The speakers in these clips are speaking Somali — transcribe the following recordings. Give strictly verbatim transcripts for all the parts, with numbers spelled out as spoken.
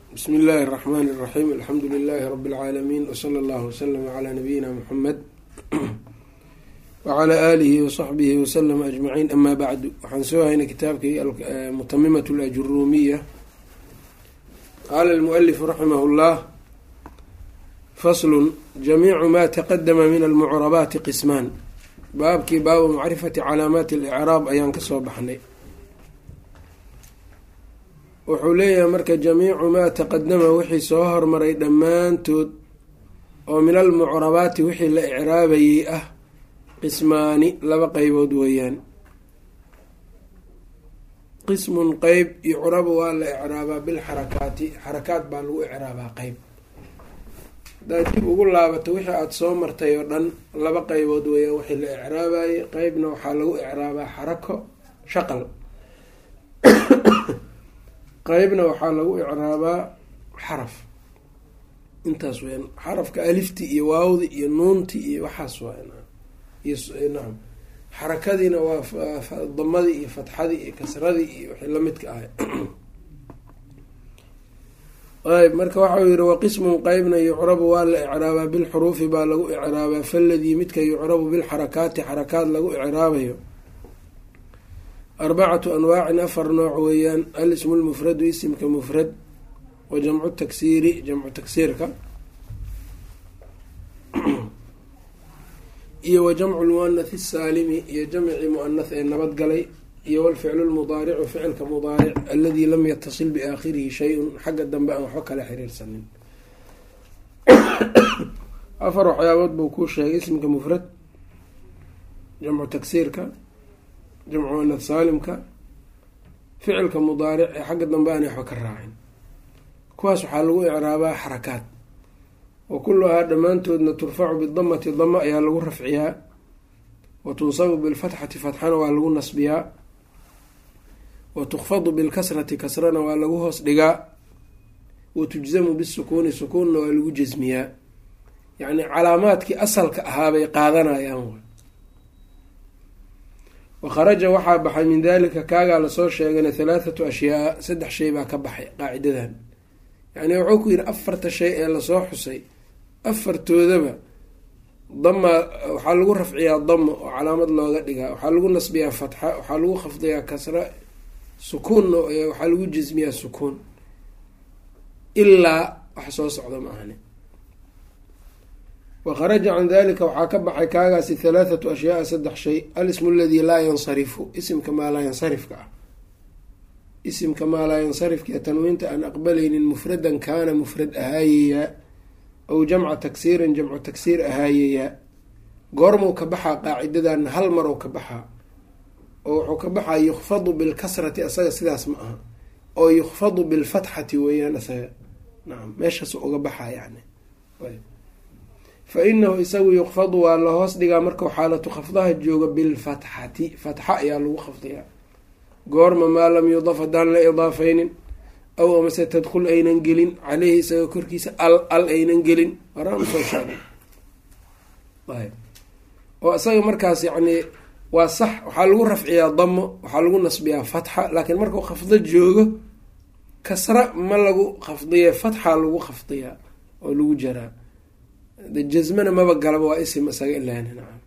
بسم الله الرحمن الرحيم الحمد لله رب العالمين وصلى الله وسلم على نبينا محمد وعلى آله وصحبه وسلم أجمعين. أما بعد, waxaan soo haynay kitaabkii متممة الأجرومية. قال المؤلف رحمه الله: فصل: جميع ما تقدم من المعربات قسمان. baabkii baabu macrifati calaamaati اlإcraab ayaan kasoo baxnay. wuxuu leeyahay marka jamiicu maa taqadama wixii soo hormaray dhammaantood oo min almucrabaati wixii la icraabayay ah qismaani laba qeybood weeyaan. qismun qeyb yucrabu waa la icraabaa bilxarakaati, xarakaad baa lagu icraabaa qeyb. hadaad dib ugu laabato wixii aada soo martay oo dhan laba qeybood weeyaan wixii la icraabayay. qeybna waxaa lagu icraabaa xarako shaqal, qeybna waxaa lagu icraabaa xaraf. intaas weyan xarafka alifti iyo waawdi iyo nuunti iyo waxaas waa nacam. xarakadiina waa damadii iyo fatxadii iyo kasradii iyo wixii lamidka ahay. ayb marka waxau yihi waqismun qeybna yucrabu waa la icraabaa bilxuruufi baa lagu icraabaa. faladii midka yucrabu bilxarakaati xarakaad lagu icraabayo arbacatu anwaacin afar nooc weeyaan. alismu lmufradu isimka mufrad, wa jamcu taksiiri jamcu taksiirka, iyo wa jamcu lmuanath asaalimi iyo jamci muanath ee nabadgalay, iyo walficlu lmudaaricu ficilka mudaaric aladii lam yatasil biaakhirihi shay-un, xagga dambe aan waxba kala xiriirsanin. afar waxyaabood buu kuu sheegay: ismka mufrad, jamcu taksiirka, jamcu muanath saalimka, ficilka mudaaric ee xagga dambe aanay waxba ka raacin. kuwaas waxaa lagu icraabaa xarakaad. wa kulluhaa dhammaantoodna turfacu bidamati dama ayaa lagu rafciyaa, wa tunsabu bilfatxati fatxana waa lagu nasbiyaa, wa tukfadu bilkasrati kasrana waa lagu hoos dhigaa, wa tujzamu bisukuuni sukuunna waa lagu jasmiyaa. yacni calaamaadkii asalka ahaabay qaadanayaan. wakharaja waxaa baxay min dalika kaagaa lasoo sheegana halaathatu ashyaa, saddex shay baa ka baxay qaacidadan. yacni wuxuu ku yihi afarta shay ee lasoo xusay afartoodaba dama waxaa lagu rafciyaa damo oo calaamad looga dhigaa, waxaa lagu nasbiyaa fatxa, waxaa lagu khafdiyaa kasra, sukuunna waxaa lagu jasmiyaa sukuun, ilaa wax soo socda ma ahani. wakharaja can dalika waxaa ka baxay kaagaasi halaathatu ashyaaa, saddex shay. alismu aladii laa yansarifu, isimka maa laa yansarifka ah. isimka maa laa yansarifka tanwiinta aan aqbalaynin, mufradan kaana mufrad ahaayayaa, aw jamca taksiirin jamcu taksiir ahaayayaa. goormuu ka baxaa qaacidadan? hal mar ou ka baxaa, oo wuxuu ka baxaa yukfadu bilkasrati, asaga sidaas ma aha, oo yukfadu bilfatxati weeyaan asaga. nacam, meeshaas uga baxaa yani. fa inahu isagu yukfadu waa la hoos dhigaa markau xaalatu khafdaha jooga bilfatxati, fatxa ayaa lagu khafdiyaa. goorma maa lam yudaf haddaan la idaafeynin, aw amase tadkhul aynan gelin caleyhi isaga korkiisa al al aynan gelin. waraan soo sheegay oo isaga markaas yacni waa sax, waxaa lagu rafciyaa damo, waxaa lagu nasbiyaa fatxa, laakiin markuu khafdo joogo kasra ma lagu khafdiya, fatxa lagu khafdiyaa oo lagu jaraa. jasmana maba galaba, waa isim isaga ilaani. nacam.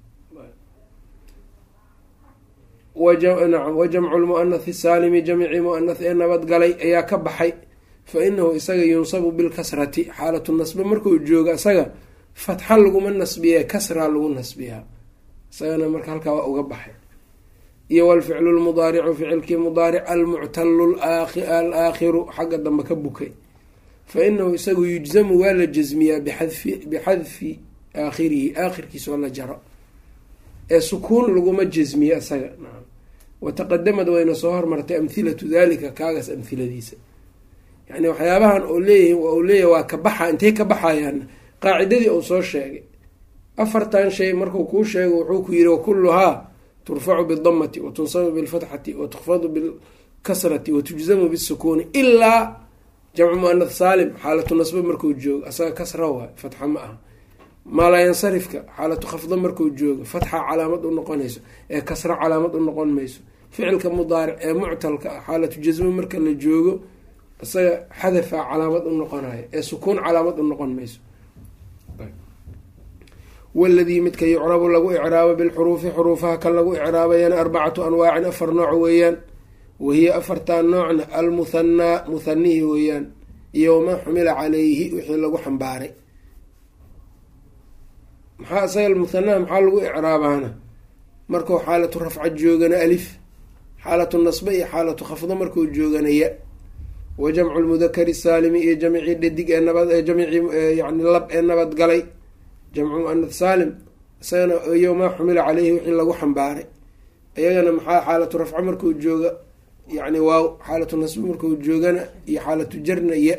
nacam wa jamcu lmuanathi saalimi jamci muanath ee nabadgalay ayaa ka baxay. fa inahu isaga yunsabu bilkasrati, xaalatu nasbe markuu jooga isaga fatxa laguma nasbiya, kasraa lagu nasbiyaa. isagana marka halkaa waa uga baxay. iyo walficlu lmudaaricu ficilkii mudaaric almuctalu alaakhiru xagga dambe ka bukay. fa inahu isagu yujzamu waa la jasmiyaa bixadfi bixadfi aakhirihi, aakhirkiisa oo la jaro, ee sukuun laguma jasmiye isaga. nacam. wataqadamad wayna soo hormartay amhilatu dalika kaagaas amhiladiisa. yacni waxyaabahan oo leeyihin u leeyahy waa ka baxa, intay ka baxayaan qaacidadii uu soo sheegay. afartan shay markuu kuu sheego wuxuu ku yihi wakulluhaa turfacu bidamati, wa tunsabu bilfatxati, wa tukfadu bilkasrati, wa tujzamu bisukuuni, ilaa jamcu muanath saalim xaalatu nasbe markuu joogo asaga kasra waay, fatxa ma aha. maa laa yansarifka xaalatu khafdo markuu joogo fatxa calaamad u noqonayso, ee kasra calaamad u noqon mayso. ficilka mudaaric ee muctalka ah xaalatu jasmo marka la joogo isaga xadafaa calaamad u noqonayo ee sukuun calaamad u noqon mayso. waladii midka yucrabu lagu icraabo bilxuruufi xuruufaha kan lagu icraabayana arbacatu anwaacin afar nooc weeyaan, wahiya afartan noocna almuhanaa muhanihi weeyaan, iyo wamaa xumila caleyhi wixii lagu xambaaray. maxaa isaga almuhanaa maxaa lagu icraabaana markuu xaalatu rafca joogana alif, xaalatu nasbe iyo xaalatu khafdo markuu joogana ya. wa jamcu lmudakari saalimi iyo jamcii dhadig ee nabad jamcii yani lab ee nabad galay, jamcu muanath saalim isagana iyo maa xumila caleyhi wixii lagu xambaaray, iyagana maxaa xaalatu rafco markuu jooga yani waaw, xaalatu nasbe markuu joogana iyo xaalatu jarna ya.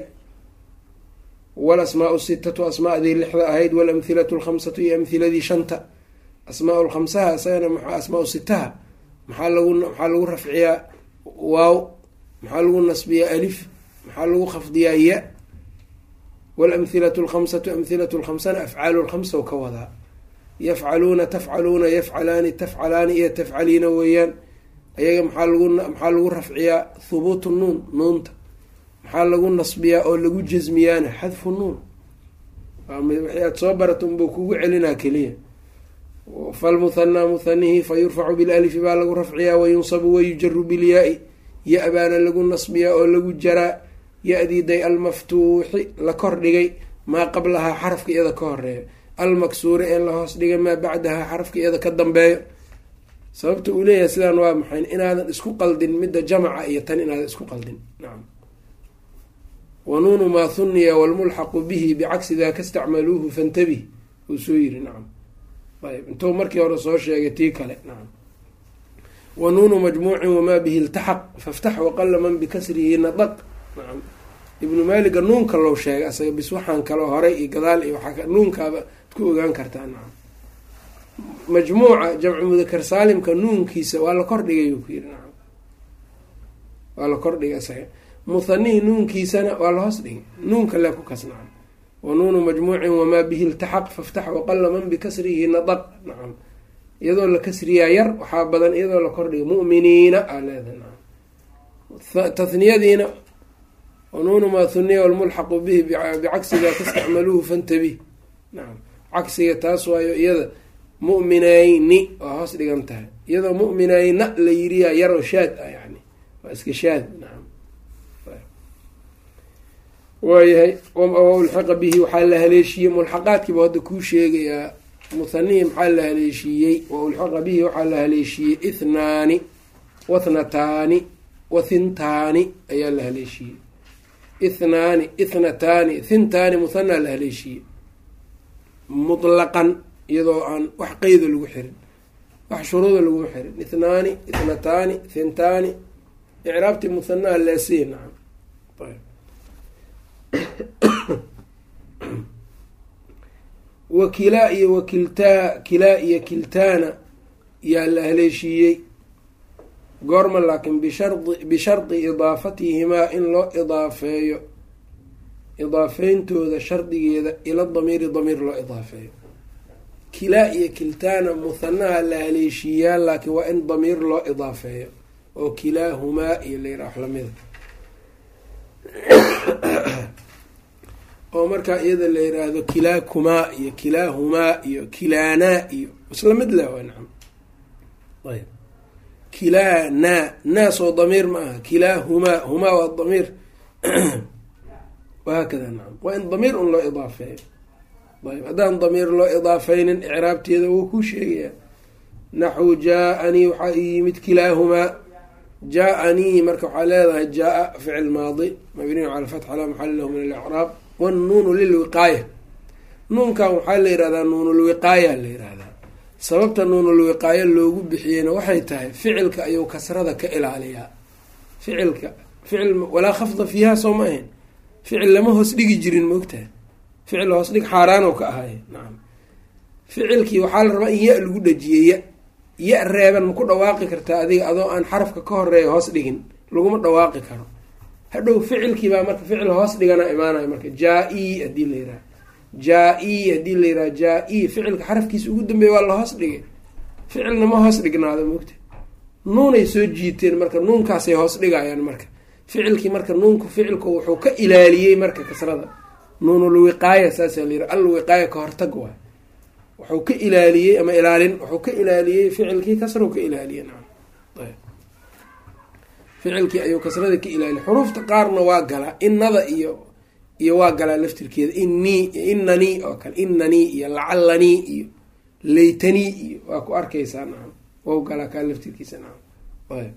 walasmaau sitatu asmaadii lixda ahayd, walamhilatu lkhamsatu iyo amhiladii shanta. asmaa lkhamsaha isagana maxaa asmaa sitaha maxaa lagu maxaa lagu rafciyaa waaw, maxaa lagu nasbiyaa alif, maxaa lagu khafdiyaa ya. walamhilatu lkhamsatu amhilatu lkhamsana afcaalu lkhamsa oo ka wadaa, yafcaluuna tafcaluuna yafcalaani tafcalaani iyo tafcaliina weeyaan. ayaga maxaa lagu maxaa lagu rafciyaa hubuutu nuun, nuunta maxaa lagu nasbiyaa oo lagu jasmiyaana xadfu nuun. wixii aad soo barata unbuu kugu celinaa keliya. falmuhanaa muhanihi fa yurfacu bilalifi baa lagu rafciyaa, wayunsabu wayujaru bilyaa-i, ya baana lagu nasbiyaa oo lagu jaraa, ya-dii day almaftuuxi la kor dhigay, maa qablahaa xarafka iyada ka horeeyo, almaksuuri ee la hoos dhigay maa bacdahaa xarafka iyada ka dambeeyo. sababta uu leeyahay sidaan waa maxay, inaadan isku qaldin midda jamaca iyo tan inaadan isku qaldin. nacam. wanuunu maa huniya walmulxaqu bihi bicagsi daaka istacmaluuhu fantabih uu soo yiri. nacam. ayb intuu markii hore soo sheegay tii kale. nacam. wanuunu majmuucin wamaa bihi iltaxaq faftax waqala man bikasrihi nadaq. nacam. ibnu maaliga nuunka loo sheegay asaga bis waxaan kaloo horay iyo gadaal iyo waaa nuunkaaba ad ku ogaan kartaa. nacam. majmuuca jamcu mudakar saalimka nuunkiisa waa la kordhigay ku yiri. nacam. waa la kordhigay isaga. muhanihi nuunkiisana waa la hoos dhigay, nuunka le ku kas. nacam. wanuunu majmuucin wamaa bihi iltaxaq faftax waqala man bikasrihi nadaq. nacam. iyadoo la kasriyaa yar waxaa badan iyadoo la kordhigay mu'miniina aa leedahay. nacam. tathniyadiina wanuunu maa huniya walmulxaqu bihi bicagsiga tastacmaluuhu fantabih. nacam. cagsiga taas waayo iyada mu'minayni waa hoos dhigan tahay, iyadoo mu'minayna la yiriyaa yaroo shaad ah yani waa iska shaad. nacam. waayahay ulxiqa bihi waxaa la haleeshiiyey, mulxaqaadkiiba hadda kuu sheegayaa. muhanihi maxaa la haleeshiiyey, wa ulxiqa bihi waxaa la haleeshiiyey ithnaani wathnataani wathintaani ayaa la haleeshiiyey. ithnaani ithnataani thintaani muhanaa la haleeshiiyey mutlaqan iyadoo aan wax qeyda lagu xirin, wax shuruuda laguma xirin. ithnaani ithnataani thintaani icraabtii muhanaa laasiye. nacam. wakilaa iyo wakiltaa, kilaa iyo kiltaana yaa la haleeshiiyey goorma laakiin bishardi bishardi idaafatihimaa in loo idaafeeyo, idaafeyntooda shardigeeda ila damiiri damiir loo idaafeeyo. kilaa iyo kiltaana muhanaha la haleeshiiyaa laakiin waa in damiir loo idaafeeyo oo kilaahumaa iyo layra wax lamida oo markaa iyada la yiraahdo kilaakumaa iyo kilaahumaa iyo kilaanaa iyo isla mid leh waa. nacam. ayb kilaanaa naas oo damiir ma aha, kilaahumaa humaa waa damiir wahaakada. nacam. waa in damiir un loo idaafeeyo. ayb haddaan damiir loo idaafeynin icraabteeda wuu ku sheegayaa. naxu jaa-anii waxaa i yimid kilaahumaa. jaa-anii marka waxaa leedahay jaa-a ficil maadi mabniyu cala fatxa laa maxala lahu min alicraab, wanuunu lilwiqaaya. nuunkan waxaa la yihahdaa nuunulwiqaaya la yihahdaa. sababta nuunulwiqaaya loogu bixiyeyna waxay tahay ficilka ayuu kasrada ka ilaaliyaa. ficilka ficil walaa khafda fiiha soo ma ahayn, ficil lama hoos dhigi jirin moogtahay, ficil hoos dhig xaaraanoo ka ahay. nacam. ficilkii waxaa la rabaa in ya lagu dhajiyey, ya ya reeban maku dhawaaqi kartaa adiga adoo aan xarafka ka horeeya hoos dhigin, laguma dhawaaqi karo. hadhow ficilkiibaa marka ficil hoos dhigana imaanayo. marka jaa-i hadii la yiraha jaa-i hadii la yiraha jaa-i ficilka xarafkiisa ugu dambeeya waa la hoos dhigay, ficilna ma hoos dhignaado moogta. nuunay soo jiiteen marka nuunkaasay hoos dhigayaan. marka ficilkii marka nuunku ficilku wuxuu ka ilaaliyey marka kasrada nuunulwiqaaya saasa la yiri alwiqaaya ka hortag waay wuxuu ka ilaaliyey ama ilaalin wuxuu ka ilaaliyey ficilkii kasra ka ilaaliyey nacam ayb ficilkii ayuu kasrada ka ilaaliyey. xuruufta qaarna waa galaa innada iyo iyo waa galaa laftirkeeda innii inanii oo kale inanii iyo lacallanii iyo laytanii iyo waa ku arkaysaa nacam waa galaa kaa laftirkiisa nacam ayb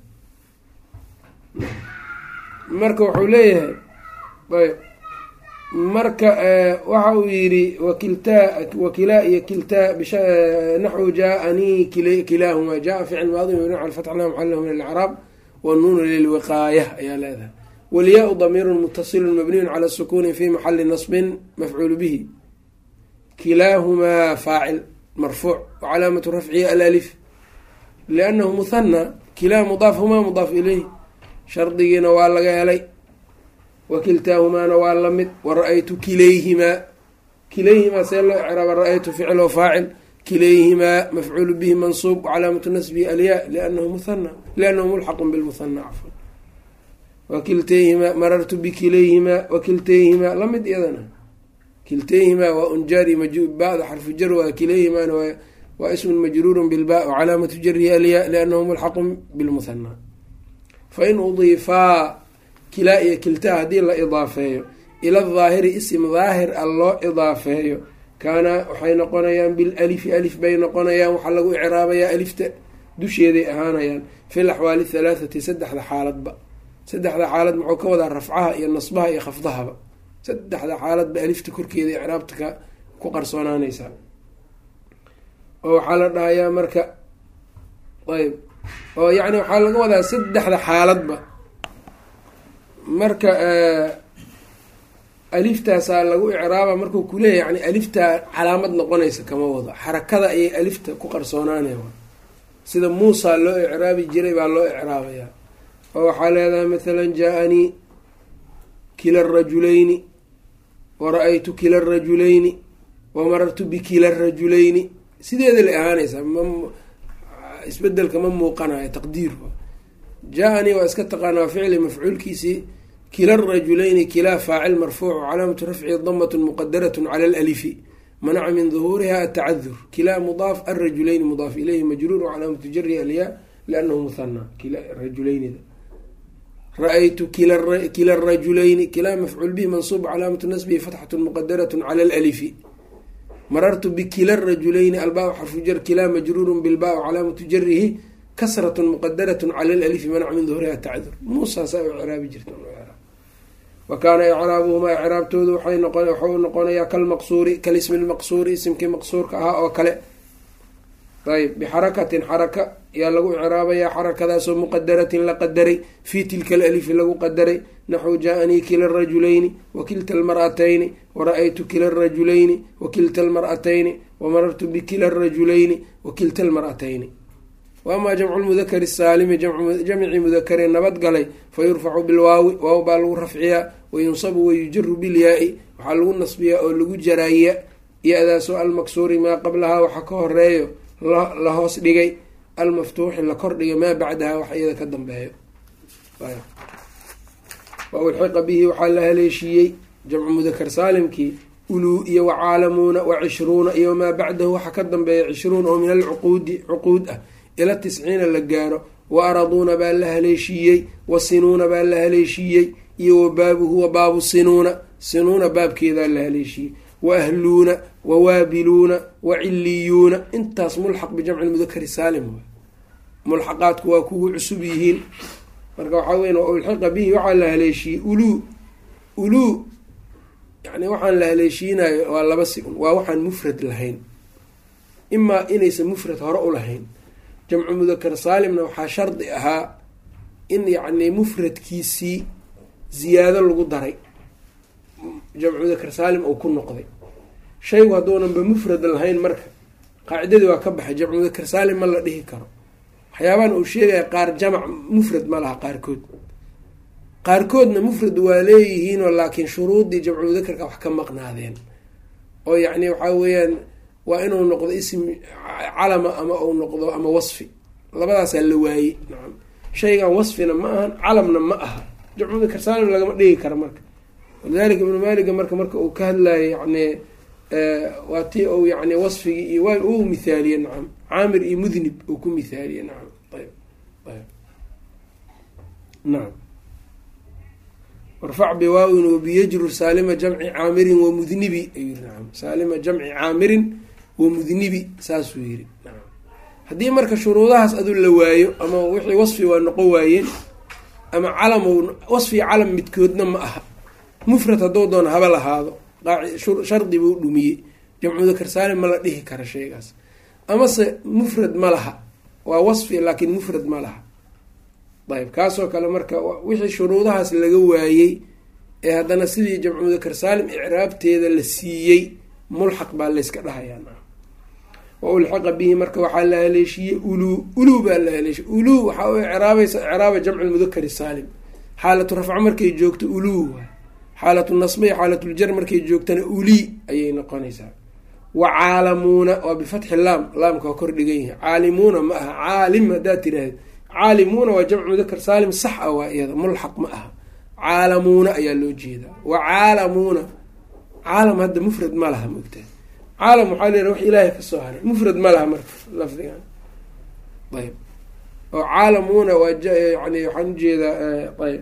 marka wuxuu leeyahay ayb marka waxa uu yidhi wakiltaa wakilaa iyo kiltaa naxwu jaa-anii kilaahumaa jaa ficil maadi mabniun cala fatx la maxal lahu min alcraab wanuunu lilwiqaaya ayaa leedahay walyaa-u damiirun mutasilun mabniyun cala sukuuni fi maxali nasbin mafcuul bihi kilaahumaa faacil marfuuc wacalaamatu rafcihi alalif liannahu muhanaa kilaa mudaaf humaa mudaaf ileyh shardigiina waa laga helay wakiltaahumaana waa lamid wara-aytu kilayhimaa kilayhimaa see loo icraaba ra-aytu ficil o faacil kilayhimaa mafcuulu bihi mansuub wacalaamatu nasbihi alyaa lianahu muhana liannahu mulxaqun bilmuhana cafan wakiltayhimaa marartu bikilayhimaa wakiltayhimaa lamid iyadana kiltayhimaa waa unjaari maj bada xarfu jar waa kilayhimaana waa ismun majruurun bilba wacalaamatu jarihi alyaa liannahu mulxaqun bilmuhana fain udiifaa kilaa iyo kiltaa haddii la idaafeeyo ila daahiri isim daahir a loo idaafeeyo kaana waxay noqonayaan bilalifi alif bay noqonayaan waxaa lagu icraabayaa alifta dusheeday ahaanayaan fil axwaali halaathati saddexda xaaladba saddexda xaalad muxuu ka wadaa rafcaha iyo nasbaha iyo khafdahaba saddexda xaaladba alifta korkeeda icraabta ka ku qarsoonaanaysaa oo waxaa la dhahayaa marka ayb oo yacni waxaa laga wadaa saddexda xaaladba marka aliftaasaa lagu icraaba markuu kuleeyahy yani aliftaa calaamad noqonaysa kama wado xarakada ayay alifta ku qarsoonaanaya sida muusa loo icraabi jiray baa loo icraabayaa oo waxaa leedahay mathalan jaa-anii kila rajulayni wara-aytu kila rajulayni wamarartu bikila rajulayni sideeda la ahaanaysaa ma isbedelka ma muuqanayo taqdiir jaa-anii waa iska taqaanaa ficli mafcuulkiisii kila rajulayni kilaa faacil marfuuc calaamatu rafcihi damatun muqadaratun cala alalifi manaca min duhuuriha atacadur kilaa mudaaf alrajulayni mudaaf ilayhi majruur calaamatu jari alyaa liannahu muhana kila rajuleynida ra-aytu kila rajulayni kilaa mafcuul bihi mansuub calaamatu nasbihi fatxatu muqadaratun cala alalifi marartu bikila rajulayni albaa xarfu jar kilaa majruurun bilbaa calaamatu jarihi kasratun muqadaratun cala alalifi manaca min duhuriha atacadur muusaasaa u icraabi jirta wa kaana icraabuhumaa icraabtoodu waxay noqo waxau noqonayaa kalmaqsuuri kalismi lmaqsuuri isimkii maqsuurka ahaa oo kale ayb bixarakatin xaraka yaa lagu icraabayaa xarakadaasoo muqadaratin la qadaray fii tilka alalifi lagu qadaray naxwu jaa-anii kila rajulayni wakilta almar'atayni wara-aytu kila rajulayni wakilta almar'atayni wamarartu bikila rajulayni wakilta almar'atayni waamaa jamcu lmudakari saalimi jamci mudakare nabadgalay fa yurfacu bilwaawi waaw baa lagu rafciyaa wayunsabu wayujaru bilyaa-i waxaa lagu nasbiyaa oo lagu jaraaya ya-daasoo almaksuuri maa qablahaa waxa ka horeeyo la hoos dhigay almaftuuxi la kor dhigay maa bacdahaa wax iyada ka dambeeyo waulxiqa bihi waxaa la haleeshiiyey jamcu mudakar saalimkii uluu iyo wacaalamuuna wa cishruuna iyo maa bacdahu waxa ka dambeeya cishruun oo min alcuquudi cuquud ah ila tisciina la gaaro wa araduuna baa la haleeshiiyey wa sinuuna baa la haleeshiiyey iyo wa baabuhu wa baabu sinuuna sinuuna baabkeedaa la haleeshiiyey wa ahluuna wa waabiluuna wa ciliyuuna intaas mulxaq bijamci mudakari saalim mulxaqaadku waa kugu cusub yihiin marka waxaa weya wa ulxiqa bihi waxaa la haleeshiiyey uluu uluu yani waxaan la haleeshiinayo waa laba si un waa waxaan mufrad lahayn imaa inaysan mufrad hore u lahayn jamcu mudakar saalimna waxaa shardi ahaa in yacni mufradkiisii ziyaado lagu daray jamcu mudakar saalim uu ku noqday shaygu hadduunanba mufrad lahayn marka qaacidadii waa ka baxay jamcu mudakar saalim ma la dhihi karo waxyaabahan uu sheegaya qaar jamac mufrad ma laha qaarkood qaarkoodna mufrad waa leeyihiinoo laakiin shuruudii jamcu mudakarka wax ka maqnaadeen oo yacni waxaa weeyaan waa inuu noqdo ism calama ama uu noqdo ama wasfi labadaasaa la waayey nacam shaygan wasfina ma ahan calamna ma aha jamcu mudakar saalim lagama dhigi karo marka. walidalika ibnu maaliga marka marka uu ka hadlayo yani waa tii ou yani wasfigii iyo waa uu mithaaliye nacam caamir iyo mudnib uu ku mithaaliye nacam ayb ayb nacam warfac biwaawin wabiyajrur saalima jamci caamirin wamudnibi ayuu yiri nacam saalima jamci caamirin wamudnibi saasuu yiri nacam. haddii marka shuruudahaas aduu la waayo ama wixii wasfi waa noqon waayeen ama calam wasfi calam midkoodna ma aha, mufrad hadduu doona haba lahaado shardi buu dhumiyey, jamcu mudakar saalim ma la dhihi kara shaygaas. amase mufrad ma laha, waa wasfi laakiin mufrad ma laha. ayb kaasoo kale marka wixii shuruudahaas laga waayey ee haddana sidii jamcu mudakar saalim icraabteeda la siiyey mulxaq baa layska dhahayaa. wa ulxiqa bihi marka waxaa la haleeshiiyey uluu uluu baa la haleeshiye uluu waxaa u icraabaysa icraaba jamci mudakari saalim. xaalatu rafco markay joogto uluu waay, xaalatu nasba iyo xaalatuljar markay joogtana ulii ayay noqonaysaa. wa caalamuuna waa bifatxi laam, laamka waa kor dhigan yahay. caalimuuna ma aha caalim haddaad tiraahda, caalimuuna waa jamcu mudakar saalim sax ah waa iyada mulxaq ma aha, caalamuuna ayaa loo jeedaa. wa caalamuuna caalam hadda mufrad ma laha moogtaa, caalam waxaa leedaha wax ilaahay kasoo haray, mufrad ma laha marka lafdigan. ayb oo caalamuuna waa yani waxaan ujeedaa ayb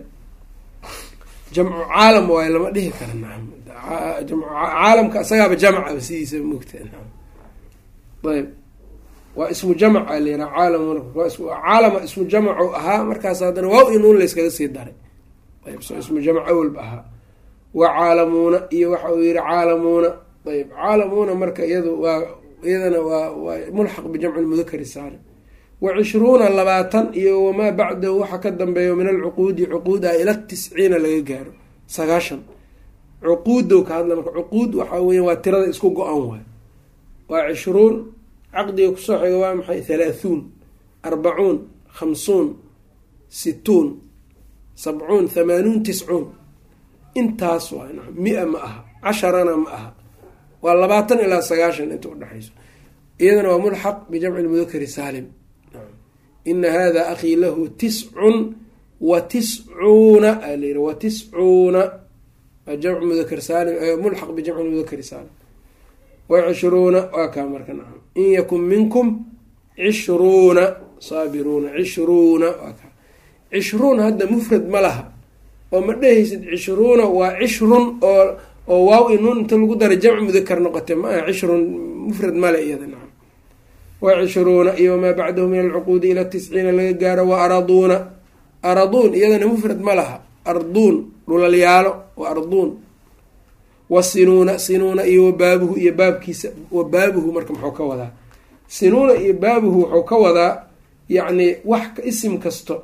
jamcu caalam waayo lama dhihi kara nacam, caalamka isagaaba jamca sidiisa moogta nacam. ayb waa ismu jamc a layiraha caalamuna caalama ismu jamcu ahaa, markaas haddana waa inuun layskaga sii daray. ayb soo ismu jamc awalba ahaa. wa caalamuuna iyo waxa uu yihi caalamuuna. ayb caalamuuna marka iyadu waa iyadana waa waa mulxaq bijamci mudakari saalim. wa cishruuna labaatan iyo wamaa bacdahu waxa ka dambeeyo min alcuquudi cuquud ah ila tisciina laga gaaro sagaashan. cuquudow ka hadla marka cuquud waxaa weya waa tirada isku go-an waay. waa cishruun caqdiga kusoo xiga waa maxay halaahuun arbacuun khamsuun situun sabcuun hamaanuun tiscuun intaas waa nacam mia ma aha casharana ma aha, waa labaatan ilaa sagaashan inta udhexayso. iyadana waa mulxaq bijamci mudakari saalim. ina hada akhii lahu tiscun wa tiscuuna alayiri wa tiscuuna waa jamcu mudakar saalim mulxaq bijamci mudakari saalim. wa cishruuna waa kaa marka nacam in yakun minkum cishruuna saabiruuna cishruuna waa kaa. cishruun hadda mufrad ma laha oo ma dhehaysid cishruuna waa cishrun oo oo waaw inuun inta lagu daray jamcu mudakar noqote ma aha, cishrun mufrad male iyada nacam. wa cishruuna iyo wamaa bacdahu min alcuquudi ila tisciina laga gaaro. wa araduuna araduun iyadana mufrad ma laha, arduun dhulalyaalo wa arduun. wa sinuuna sinuuna iyo wabaabuhu iyo baabkiisa. wabaabuhu marka muxuu ka wadaa? sinuuna iyo baabuhu wuxuu ka wadaa yacni wax isim kasto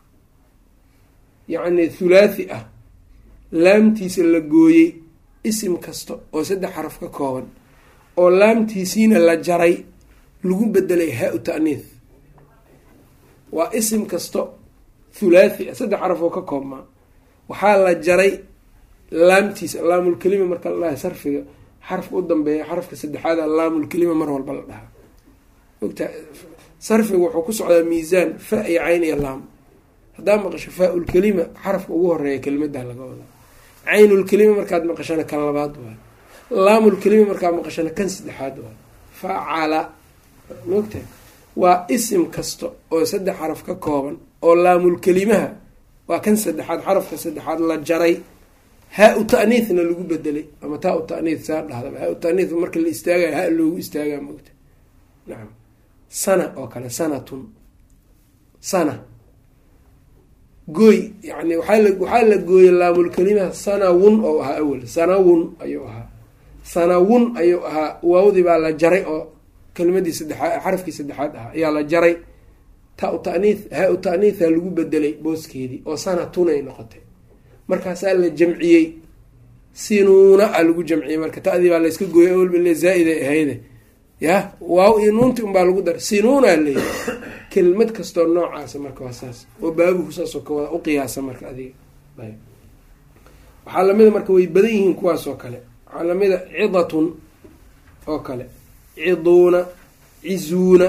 yacni thulaathi ah laamtiisa la gooyey, isim kasta oo saddex xaraf ka kooban oo laamtiisiina la jaray lagu bedelay haa-u ta'niith. waa isim kasto thulaathi ah saddex xaraf oo ka koobmaa waxaa la jaray laamtiisa. laamulkelima marka la dhahay sarfiga xarafka u dambeeya xarafka saddexaada laamulkelima mar walba la dhahaa ogta. sarfiga wuxuu ku socdaa miisaan fa iyo cayn iyo laam. haddaad maqasho faa-ulkelima xarafka ugu horeeya kelimadaa laga wadaa, caynulkelima markaad maqashana kan labaad waay, laamulkelima markaad maqashana kan saddexaad waay. facala mogta waa isim kasta oo saddex xaraf ka kooban oo laamulkelimaha waa kan saddexaad xarafka saddexaad la jaray haa-u ta'niithna lagu bedelay ama taa u ta'niith saa dhahdaba. haa-u ta'niith marka la istaagaya ha loogu istaagaa mogta nacam. sana oo kale sanatun sana gooy yani waaa waxaa la gooyey laamulkelimaha sanawun oo ahaa awel sanawun ayuu ahaa sanawun ayuu ahaa waawdii baa la jaray oo kelimadii saddexaad xarafkii saddexaad ahaa ayaa la jaray. ta u ta'niith haa-u ta'niitha lagu bedelay booskeedii oo sanatunay noqotay. markaasaa la jamciyey sinuuna a lagu jamciyey marka ta'dii baa layska gooyey awelba le zaa-iday ahayde ya waaw iyo nuunti unbaa lagu daray sinuunaa leeyahy. kelmad kastoo noocaasa marka waa saas oo baabuhu saasoo ka wada uqiyaasa marka adiga. ayb waxaa lamida marka way badan yihiin kuwaas oo kale. waxaa lamida cidatun oo kale, ciduuna, cizuuna,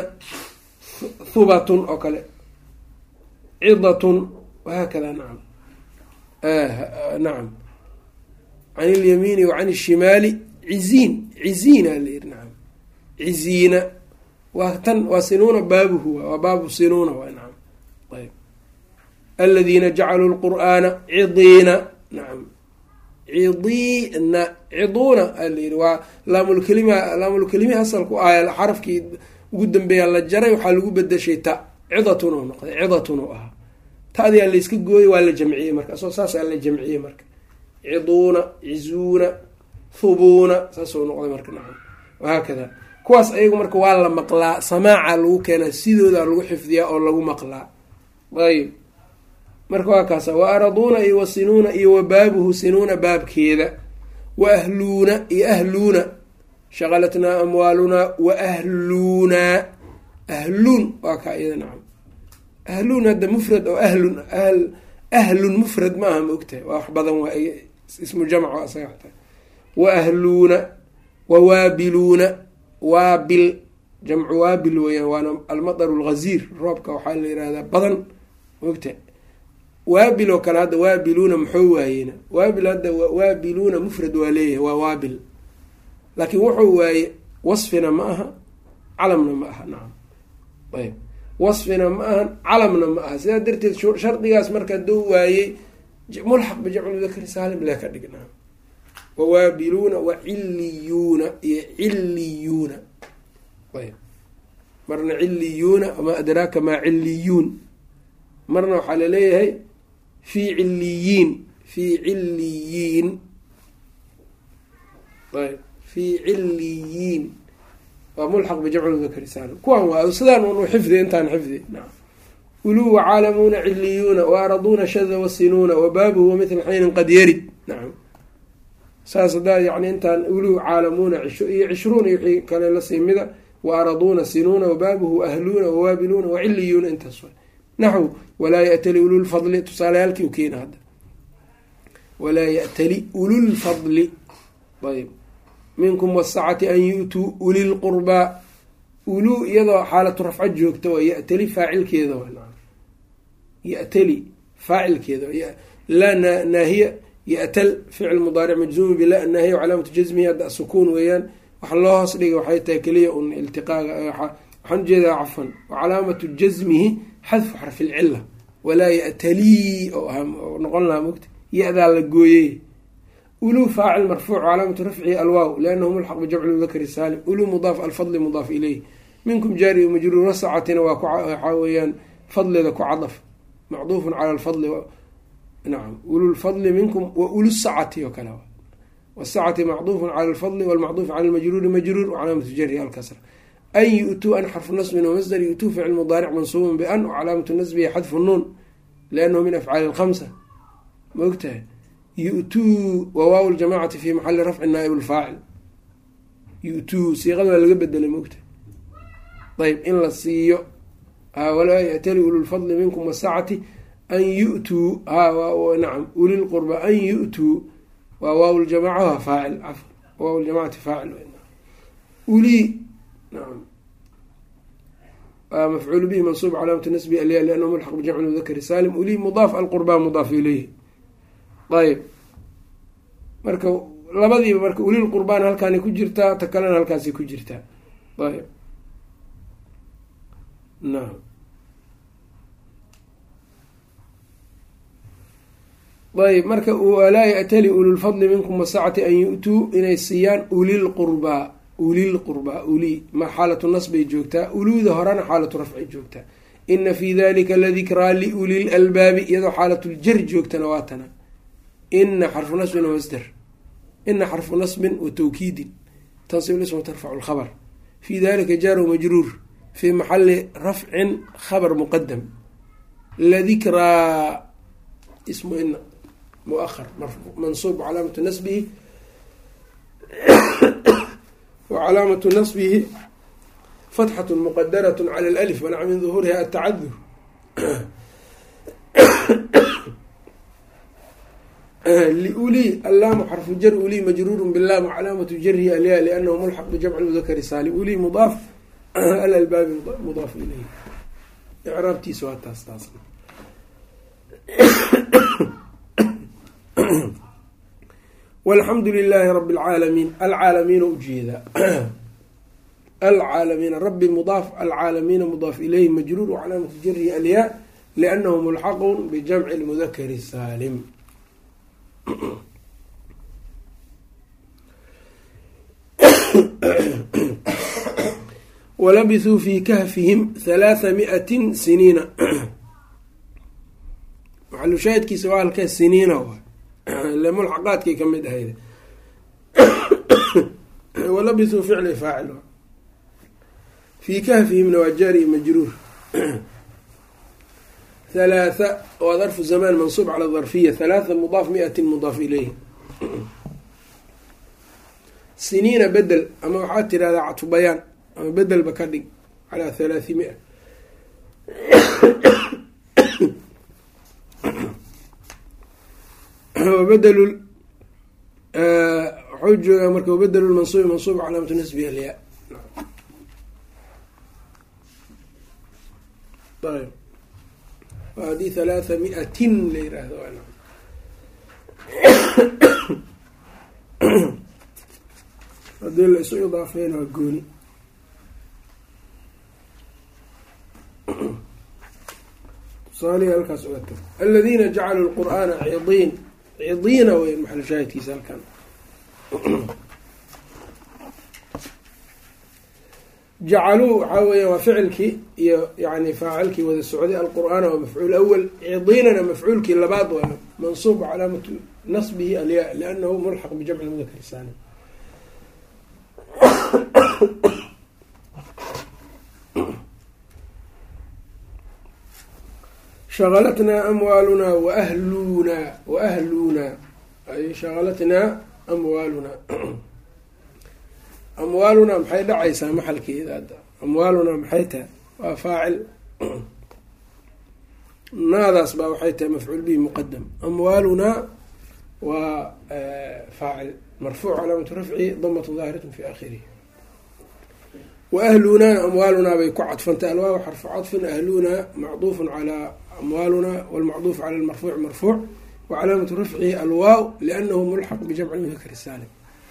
hubatun oo kale, cidatun wahaakada nacam. nacam can ilyamiini wa can ishimaali ciziin ciziina la yiri nacam ciziina waa tan waa sinuuna baabuhu waa baabu sinuuna waa nacam ayb aladiina jacaluu lqur'aana cidiina nacam cidiina ciduuna ala yiri waa laamulkelima laamulkelimi asalku aaya xarafkii ugu dambeeya la jaray waxaa lagu bedeshay ta cidatun u noqday cidatun u ahaa ta'diyaa la iska gooyey waa la jamciyey marka asoo saasaa la jamciyey marka ciduuna cizuuna hubuuna saasuu noqday marka nacam wahaakada kuwaas ayagu marka waa la maqlaa samaaca lagu keenaa sidoodaa lagu xifdiyaa oo lagu maqlaa ayb marka waa kaasa wa araduuna iyo wa sinuuna iyo wa baabuhu sinuuna baabkeeda wa ahluuna iyo ahluuna shaqalatnaa amwaalunaa wa ahluunaa ahluun waa kaa iyada nacam ahluun hadda mufrad oo ahlun ahl ahlun mufrad ma aha ma ogtahay waa wax badan waa ismu jamc waa isaga xataa wa ahluuna wa waabiluuna waabil jamcu waabil weyaan waana almadaru lghaziir roobka waxaa la yihahdaa badan ma ogtahay waabil oo kale hadda waabiluuna muxuu waayeyna waabil hadda waabiluuna mufrad waa leeyahay waa waabil laakiin wuxuu waaye wasfina ma aha calamna ma aha nacam ayb wasfina ma ahan calamna ma aha sidaa darteed shardigaas marka dou waayey mulxaq bijamcu dakri saalim lee ka dhig nacam wawaabiluuna wa ciliyuuna iyo ciliyuuna ayb marna ciliyuuna wamaa adraaka maa ciliyuun marna waxaa laleeyahay fii ciliyiin fii ciliyiin ayb fii ciliyiin waa mulxaq bijamcu dakri saalim kuwan waa sidaan un xifdi intaan xifdi naam uluu wacaalamuuna ciliyuuna waaraduuna shada wasinuuna wabaabuhu wamithla xaynin qad yarid nacam saas hadaa yani intaan uluu caalamuuna iyo cishruuna iyo wixii kale lasii mida waaraduuna sinuuna wabaabuhu ahluuna wawaabiluuna waciliyuuna intaas naxw walaa ya'tali ululfadli tusaaleyaalkii u keena hadda walaa ya'tali ululfadli ayb minkum wasacati an yu'tuu ulilqurbaa uluu iyadoo xaalatu rafco joogta waa ya'tali faacilkeeda waa ya'tali faacilkeeda laa naahiya ya'tal ficil mudaaric majzuumi bila naahiya calaamatu jasmihi hadda sukuun weeyaan waxa loo hoos dhigay waxay tahay keliya un iltiqaaga waxaan ujeedaa cafan wacalaamatu jasmihi xadfu xarfi lcila walaa ya'talii oo noqon lahaa mogta ya-daa la gooyey uluu faacil marfuuc calaamatu rafcihi alwaaw liannahu mulxaq bijamci dakri saalim uluu mudaaf alfadli mudaaf ileyh minkum jaari majruur wasacatina waa waxaa weeyaan fadlida ku cadaf macduufun cala alfadli nacam ululfadli minkum wa ulusacati oo kale wasacati macduufun cala alfadli walmacduuf cala lmajruuri majruur wacalaamatu jari alkasra an yu'tuu an xarfu nasbin wamasdar yu'tuu ficil mudaaric mansuubun bian wacalaamatu nasbihi xadfu nuun liannahu min afcaali lkhamsa ma ogtahay yu'tuu wa waaw ljamacati fi maxali rafci naaib lfaacil yu'tuu siiqada waa laga bedelay ma ogtahay ayb in la siiyo walaa ya'tali ululfadli minkum wasacati an yu'tuu nacam ulilqurba an yu'tuu waa waaw ljamaca waa faacil cafwan waaw ljamacati faacil ulii nacam mafcuul bihi mansuub calaamatu nasbi alya liannahu mulxaq bijamci mudakari saalim ulii mudaaf alqurba mudaaf ileyhi ayb marka labadiiba marka ulil qurbaan halkaanay ku jirtaa ta kalena halkaasay ku jirtaa ayb naam ayb marka walaa ya'tali ululfadli minkum wasacati an yu'tuu inay siiyaan ulilqurbaa ulilqurbaa uli ma xaalatu nasbay joogtaa uluuda horena xaalatu rafcay joogtaa ina fii dalika ladikraa liulil albaabi iyadoo xaalatuljar joogtana waa tana ina xarfu nasbin wamasdar ina xarfu nasbin wa tawkiidin tansib lism tarfacu lkhabr fii dalika jaaru majruur fii maxali rafcin khabr muqadam ladikraa ismu ina muahar mansuub calaamatu nasbihi wacalaamatu nasbihi fatxat muqadarat cala alif wanaca min duhuuriha atacadur liulii allaamu xarfu jar ulii majruuru bilaam calaamatu jarihi alya lianahu mulxaq bijamci mudakari saalim ulii mudaaf alalbaabi mudaaf ileyh icraabtiisa waa taas taas walxamdu lilaahi rabi alcaalamiin. alcaalamiina ujeedaa alcaalamiina rabi mudaaf, alcaalamiina mudaaf ilayhi majruur wacalaamatu jarihi alyaa liannahu mulxaqun bijamci lmudakari saalim. walabithuu fii kahfihim halaatha miatin siniina. maxalushaahidkiisa waa halkaa siniina waa ile mulxaqaadkay ka mid ahayd. walabithuu ficli faacil fii kahfihimna waa jaari majruur. halaatha waa darfu zamaan mansuub cala darfiya. halaatha mudaaf miatin mudaaf ilayhi. siniina bedel ama waxaad tirahdaa catu bayaan ama bedelba ka dhig calaa halaathi mia. wabedel waxuu joogaa marka wabedel mansuubi mansuub calaamatu nasbiha alyaa. ayb haddii halaatha miatin la yiraahdo haddii la isu idaafeyna waa gooni. tusaalihi halkaas uga tag aladiina jacaluu lqur'aana cidiin cidiina wey maxal shaahidkiisa halkan. jacaluu waxaa weya waa ficilkii iyo yani faacilkii wada socday. alqur'aana waa mafcuul awal, cidiinana mafcuulkii labaad waa mansuub calaamatu nasbihi alyaa liannahu mulxaq bijamci mudakar saalim. shaqalatnaa amwaalunaa waahlunaa waahlunaa ay shaqalatnaa amwaalunaa. amwaalunaa maxay dhacaysaa maxalkeeda hadda. amwaalunaa maxay tahay waa faacil, naadaas baa waxay tahay mafcuul bihi muqadam. amwaalunaa waa faacil marfuuc calaamatu rafci damatu daahiratu fi aakhirihi. waahlunaa amwaalunaa bay ku cadfantay. alwaaw xarfu cadfin, ahlunaa macduufun calaa amwaalunaa walmacduuf cala lmarfuuc marfuuc wacalaamatu rafcihi alwaaw liannahu mulxaq bijamci mudakari saalim.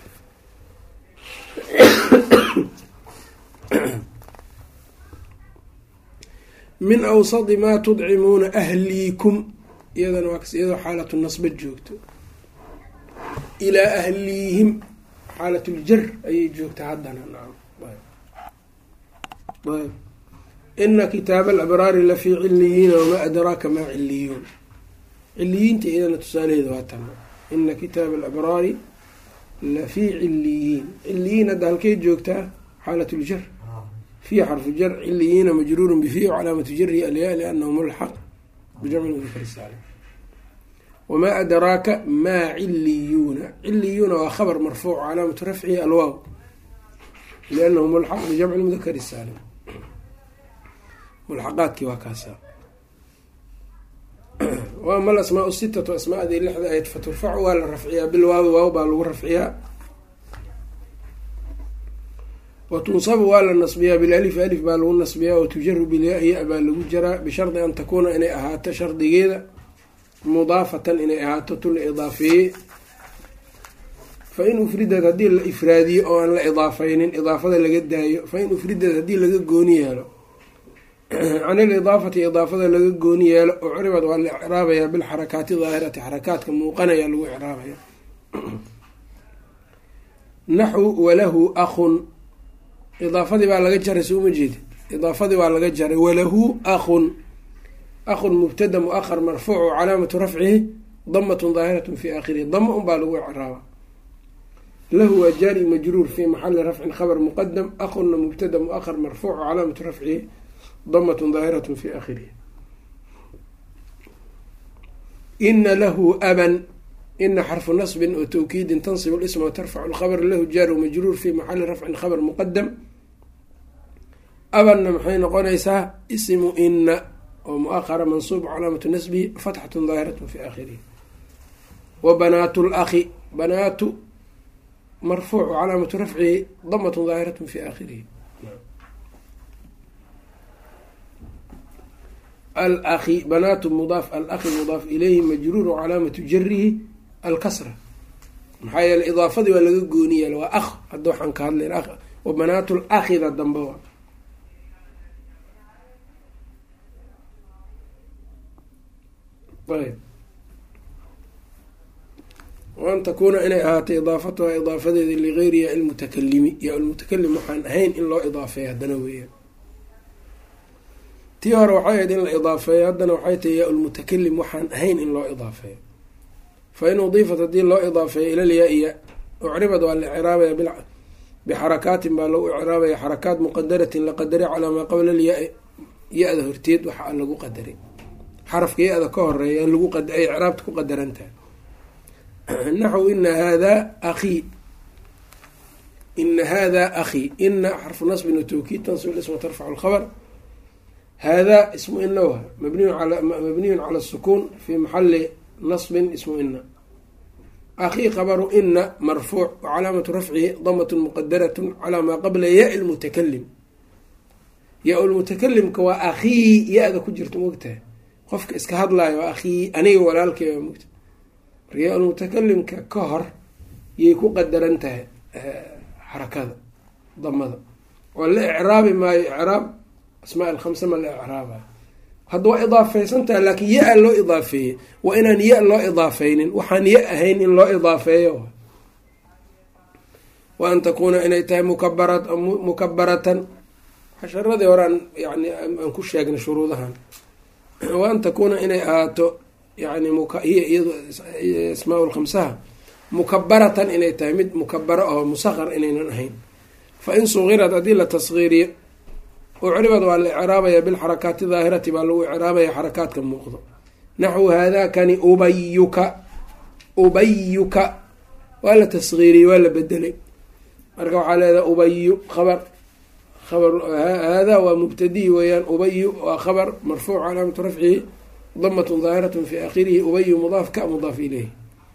min awsadi maa tudcimuuna ahliikum iyadana waa iyadoo xaalatu nasba joogto. ilaa ahliihim xaalatuljar ayay joogta haddana. ayb ina kitaaba alabraari lafii ciliyiina wamaa adraaka maa ciliyuun. ciliyiinta iyadana tusaalaheeda waa tana. ina kitaaba alabraari lafii ciliyiin. ciliyiin hadda halkay joogtaa xaalatuljar fiiha xarfu jar. ciliyiina majruurun bifiihi calaamatu jarihi alyaa liannahu mulxaq bijamci mudakar saalim. wamaa adraaka maa ciliyuuna. ciliyuuna waa khabar marfuuc calaamatu rafcihi alwaaw liannahu mulxaq bijamci mudakari saalim. mulxaqaadkii waa kaasa. waama alasmaa sitatu asmaadii lixda ahayd faturfacu waa la rafciyaa bilwaawi waaw baa lagu rafciyaa. watunsabu waa la nasbiyaa bilalif alif baa lagu nasbiyaa. watujaru bilyaa ya baa lagu jaraa bishardi an takuuna inay ahaato shardigeeda mudaafatan inay ahaato tu la idaafeeyey. fain ufridad haddii la ifraadiyo oo aan la idaafeynin idaafada laga daayo. fain ufridad haddii laga gooni yeelo can ilidaafati idaafada laga gooni yeelo oo curibad waa la icraabayaa bilxarakaati daahirati xarakaadka muuqanaya lagu icraabaya. naxu walahu akun idaafadii baa laga jaray soo ma jeedi. idaafadii baa laga jaray walahu akun. akun mubtada muahar marfuuc calaamatu rafcihi damatun daahiratun fi aakhirihi. dama un baa lagu icraaba. lahu waa jaari majruur fi maxali rafcin khabar muqadam. akunna mubtada muahar marfuuc calaamatu rafcihi damatun daahiratun fi aakhirihi. ina lahu aban. ina xarfu nasbin oo tawkiidin tansibu lisma watarfacu lkhabr. lahu jaaru majruur fi maxali rafcin khabar muqadam. abanna maxay noqonaysaa ismu ina oo muahara mansuub calaamatu nasbihi fatxatun daahiratun fi aakhirihi. wa banaatu lakhi. banaatu marfuuc calaamatu rafcihi damatun daahiratun fi aakhirihi. alakhi banaatu mudaaf alakhi mudaaf ilayhi majruur calaamatu jarihi alkasra maxaa yeeley idaafadii waa laga gooni yaala waa akh hadda waxaan ka hadlayna a wa banaatul akhida dambe wa ayb waan takuuna inay ahaatay idaafatuha idaafadeeda ligayri yaa ilmutakalimi yaa ilmutakalim waxaan ahayn in loo idaafeeyo haddana weeyaan tii hore waxay ahayd in la idaafeeyo haddana waxay tahay yaa ilmutakalim waxaan ahayn in loo idaafeeyo fa in udiifat haddii loo idaafeeyo ilalyaa-iya ucribad waa la icraabaya bixarakaatin baa lagu icraabaya xarakaat muqadaratin la qadaray calaa maa qabla alyaa- ya-da horteed waxa lagu qadaray xarafka ya-da ka horeeya lagu ay icraabta ku qadarantahay naxw ina hada akii ina hada akii ina xarfu nasbin watawkiid tansib isma tarfacu lkhabr hada ismu ina wa mabniyun cala sukuun fi maxali nasbin ismu ina akii khabaru ina marfuuc wacalaamatu rafcihi damat muqadarat calaa maa qabla ya lmutakalim ya lmutakalimka waa akhii ya-da ku jirta mogtahay qofka iska hadlaayo waa akhii aniga walaalkay mogta marka almutakalimka ka hor yay ku qadaran tahay xarakada damada oo la icraabi maayo icraab asmaa alkhamsa ma la icraabayo hadda waa idaafeysan tahay laakiin ya-a loo idaafeeyey waa inaan ya loo idaafeynin waxaan ya ahayn in loo idaafeeyo wa an takuuna inay tahay mukabara mukabaratan xasharadii hore aan yani aan ku sheegnay shuruudahan wa an takuuna inay ahaato yani hiya iyado asmaa lkhamsaha mukabaratan inay tahay mid mukabaro oo musaqar inaynan ahayn fa in sugirat haddii la tasgiiriyo ucribad waa la icraabaya bilxarakaati daahirati baa lagu icraabaya xarakaadka muuqdo naxwu haadakani ubayuka ubayuka waa la tasgiiriyey waa la bedelay marka waxaa leedahay ubayu khabar khabar haadaa waa mubtadihi weeyaan ubayu waa khabar marfuuc calaamatu rafcihi damatun daahiratun fi aakhirihi ubayu mudaaf ka mudaaf ileyh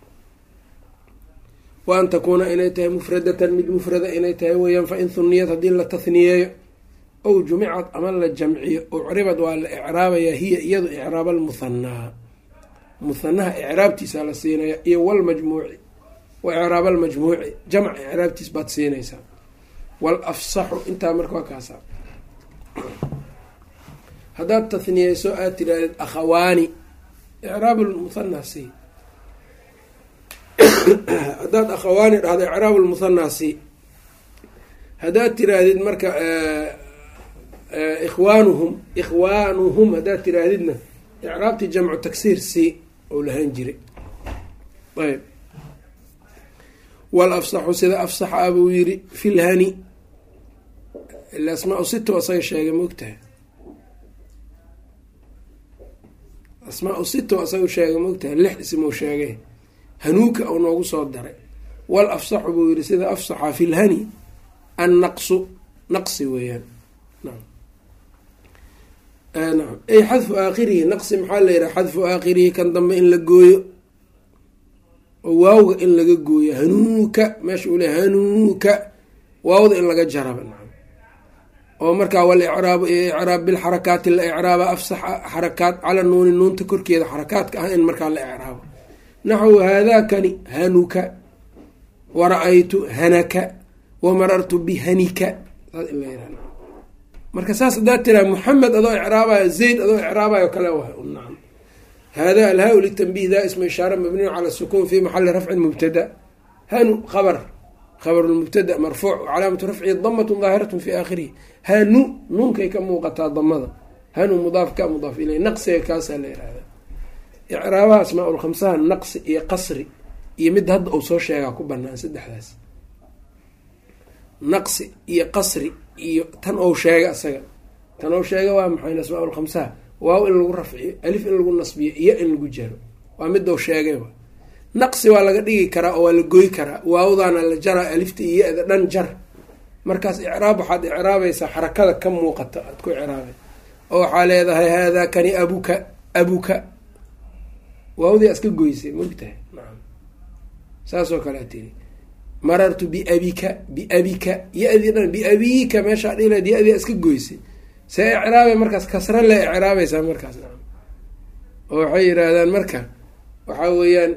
wa an takuuna inay tahay mufradatan mid mufrada inay tahay weeyaan fa in huniyad haddii la tahniyeeyo ow jumicad ama la jamciyo ucribad waa la icraabayaa hiya iyado icraab almuhanaa muhanaha icraabtiisa la siinaya iyo walmajmuuci wa icraab almajmuuci jamc icraabtiis baad siinaysaa wal afsaxu intaa marka waa kaasa haddaad tahniyeyso aad tirahdid akhawaani icraab lmuhanaa si haddaad akhawaani dhahdo icraab lmuhanaa si haddaad tiraahdid marka ikhwaanuhum ikhwaanuhum haddaad tiraahdidna icraabtii jamcu taksiir si ou lahaan jiray ayb wal afsaxu sida afsaxa abuu yiri fi lhani ila asmaa sito asaga sheegay maogtahay asmaa sito asaga sheegay maogtahay lix ismou sheegay hanuuka ou noogu soo daray wal afsaxu buu yiri sida afsaxa fi lhani annaqsu naqsi weeyaan naam naam ay xadfu aakhirihi naqsi maxaa la yidhaha xadfu aakhirihi kan dambe in la gooyo oo waawga in laga gooyo hanuuka meesha uu le hanuuka waawda in laga jaraba nacam oo markaa wal icraab icraab bilxarakaati la icraaba afsaxa xarakaat cala nuuni nuunta korkeeda xarakaadka ah in markaa la icraabo naxwu haadaakani hanuka wara-aytu hanaka wamarartu bihanika saas in la yihahdo marka saas haddaad tiraa muxamed adoo icraabayo zayd adoo icraabayo kale wa nacam hada alhaa litanbih da isma ishaara mabniyu cala sukuun fi maxali rafcin mubtada hanu khabar khabar mubtada marfuuc calaamatu rafcihi damatun daahiratun fi aakhirihi hanu nuunkay ka muuqataa damada hanu mudaaf ka mudaaf iley naqsiga kaasaa la yihahda icraabaha asmaa lkhamsaha naqsi iyo qasri iyo mid hadda uu soo sheegaa ku banaan saddexdaas naqsi iyo qasri iyo tan ou sheega asaga tan ou sheega waa maxay asmaa lkhamsaha waaw in lagu rafciyo alif in lagu nasbiyo iyo in lagu jaro waa midou sheegay naqsi waa laga dhigi karaa oo waa la goy karaa waawdaana la jaraa alifta iyo ya-da dhan jar markaas icraab waxaad icraabaysaa xarakada ka muuqata aad ku icraabay oo waxaa leedahay haadaa kani abuka abuka waawdii aska goysay mogtahay nacam saasoo kale a tiri marartu biabika biabika ya-dii dhan biabika meeshaa dhileed ya-dii iska goysay see icraabay markaas kasra le icraabaysaa markaas nacam oo waxay yidhaahdaan marka waxaa weeyaan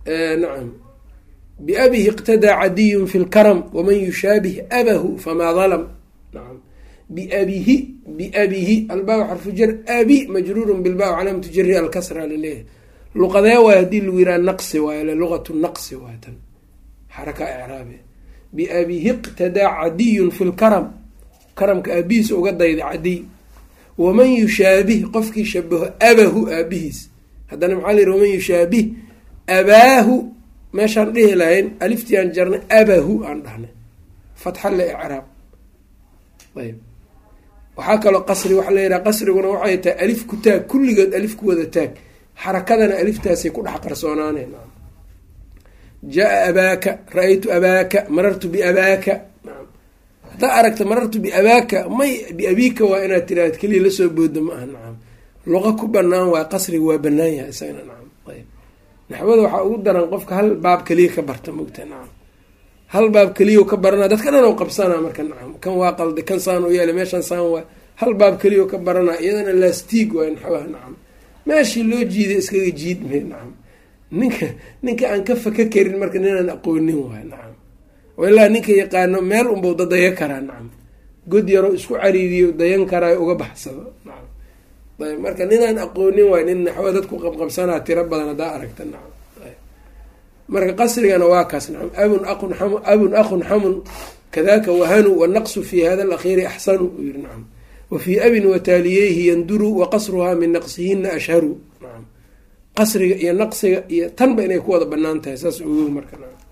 nacam biabihi iqtadaa cadiyun fi lkaram waman yushaabih abahu famaa dalam. nacam biabihi biabihi albaa xarfu jar abi majruurun bilbaa calaamatu jari alkasra laleeyahay. luqadee waay haddii lagu yiraha naqsi waayo luqatu naqsi waay tan xaraka icraabe. biabihi iqtadaa cadiyun fi lkaram karamka aabihiis uga dayda cadiy. waman yushaabih qofkii shabaho abahu aabihiis haddana maxaa la yihi waman yushaabih abaahu meeshaan dhihi lahayn aliftiaan jarnay abahu aan dhahnay fatxa le icraab. ayb waxaa kaloo qasri waxa la yidhaha qasriguna waxay tahay alif ku taag kulligood alif ku wada taag xarakadana aliftaasay ku dhex qarsoonaaneen. jaa abaaka ra-aytu abaaka marartu biabaaka. haddaa aragta marartu biabaaka may biabiika waa inaad tiraahd keliya lasoo booda ma aha. nacam luqa ku banaan waay qasriga waa banaan yahay isagana. nacam ayb naxwada waxaa ugu daran qofka hal baab keliya ka barta mogta. nacam hal baab keliya ka baranaa dadka dhan oo qabsanaa marka. nacam kan waa qalda kan saan u yeela meeshaan saan waay hal baab keliya ka baranaa iyadana lastiig waay naxwaha. nacam meeshii loo jiiday iskaga jiidme. nacam ninka ninka aan ka faka karin marka ninaan aqoonin waay. nacam ilaa ninka yaqaano meel unbau dadaya karaa. nacam god yaroo isku cariiriyo dayan karaayo uga baxsado. nacam ayb marka ninaan aqoonin waay nin naxwa dadku qabqabsanaa tiro badan haddaa aragta. nacam marka qasrigana waa kaas. nacam abun aqun am abun aqun xamun kadaka wahanu wanaqsu fi hada alakhiiri axsanu u yiri. nacam wafii abin wataaliyeyhi yanduru waqasruhaa min naqsihina ashharu. nacam qasriga iyo naqsiga iyo tanba inay ku wada banaan tahay saas ogow marka.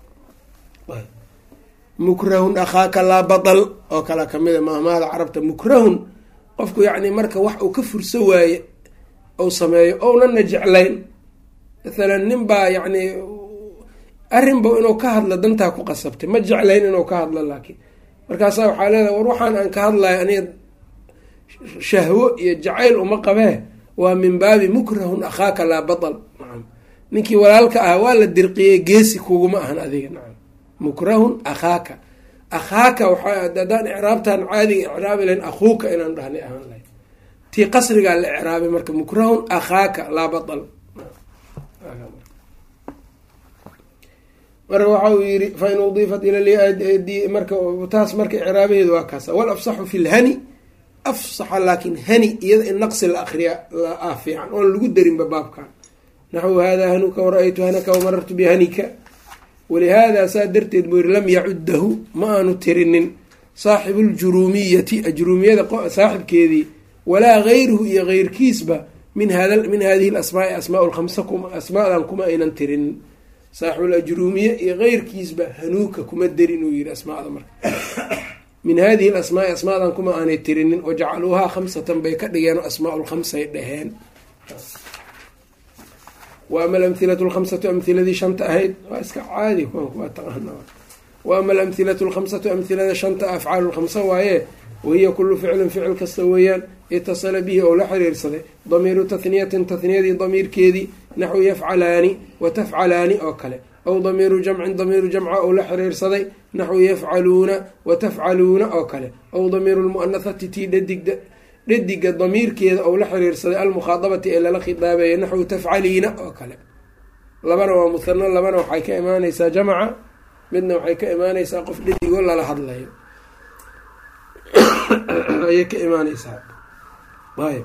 mukrahun akhaaka laa batal oo kala kamida maahmaada carabta. mukrahun qofku yacni marka wax uu ka furso waaye ou sameeyo ounana jeclayn. mathalan nin baa yacni arrinba inuu ka hadla dantaa ku qasabtay ma jeclayn inuu ka hadlo laakiin markaasaa waxaa leedahay war waxaan aan ka hadlayo aniga shahwo iyo jacayl uma qabee waa min baabi mukrahun akhaaka laa batal. nacam ninkii walaalka ah waa la dirqiyey geesi kuguma ahan adiga. nacam mukrahun akhaaka akhaaka waxaa haddaan icraabtaan caadiga icraabi lahayn akhuuka inaan dhahnay ahaan lahay tii qasrigaa la icraabay marka mukrahun akhaaka laa batal. marka waxa uu yiri fain udiifat ila marka taas marka icraabaheedu waa kaasa. walafsaxu fi lhani afsaxa laakin hani iyada in naqsi la akriya la fiican oon lagu darinba baabkan. naxwu hada hanuka wara-aytu hanaka wamarartu bihanika. walihaada saa darteed buu yiri lam yacudahu ma aanu tirinin saaxibu ljuruumiyati ajruumiyada saaxibkeedii walaa gayruhu iyo geyrkiisba min hada min hadihi lasmaai asmaa lkhamsa asmaadan kuma aynan tirinin. saaxibulajruumiye iyo geyrkiisba hanuuka kuma darin uu yihi asmaada marka min hadihi lasmaai asmaadan kuma aanay tirinin wajacaluuhaa khamsatan bay ka dhigeen asmaa lkhamsay dhaheen. waama alamhilatu lkhamsatu amhiladii shanta ahayd waa iska caadi kuwaa taqaana. waama alamhilatu lkhamsatu amhilada shanta afcaalu lkhamsa waaye wahiya kulu ficlin ficil kasta weeyaan itasala bihi oo la xiriirsaday damiiru tahniyatin tahniyadii damiirkeedii naxwu yafcalaani wa tafcalaani oo kale aw damiiru jamcin damiiru jamca oo la xiriirsaday naxwu yafcaluuna wa tafcaluuna oo kale aw damiiru lmu'anahati tii dhadigda dhadiga damiirkeeda ou la xiriirsaday almukhaadabati ee lala khidaabeeya naxwu tafcaliina oo kale. labana waa muhano labana waxay ka imaaneysaa jamaca midna waxay ka imaaneysaa qof dhadigoo lala hadlayo ayay ka imaaneysaa. ayb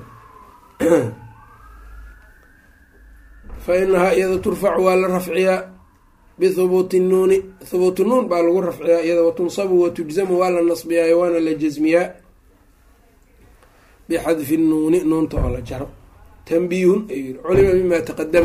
fa inahaa iyada turfacu waa la rafciyaa bihubuuti nuuni hubuuti nuun baa lagu rafciyaa iyada watunsabu watujzamu waa la nasbiyaayo waana la jasmiyaa bixadfi nuuni nuunta oo la jaro. tanbihun ayuu culima mima taqadama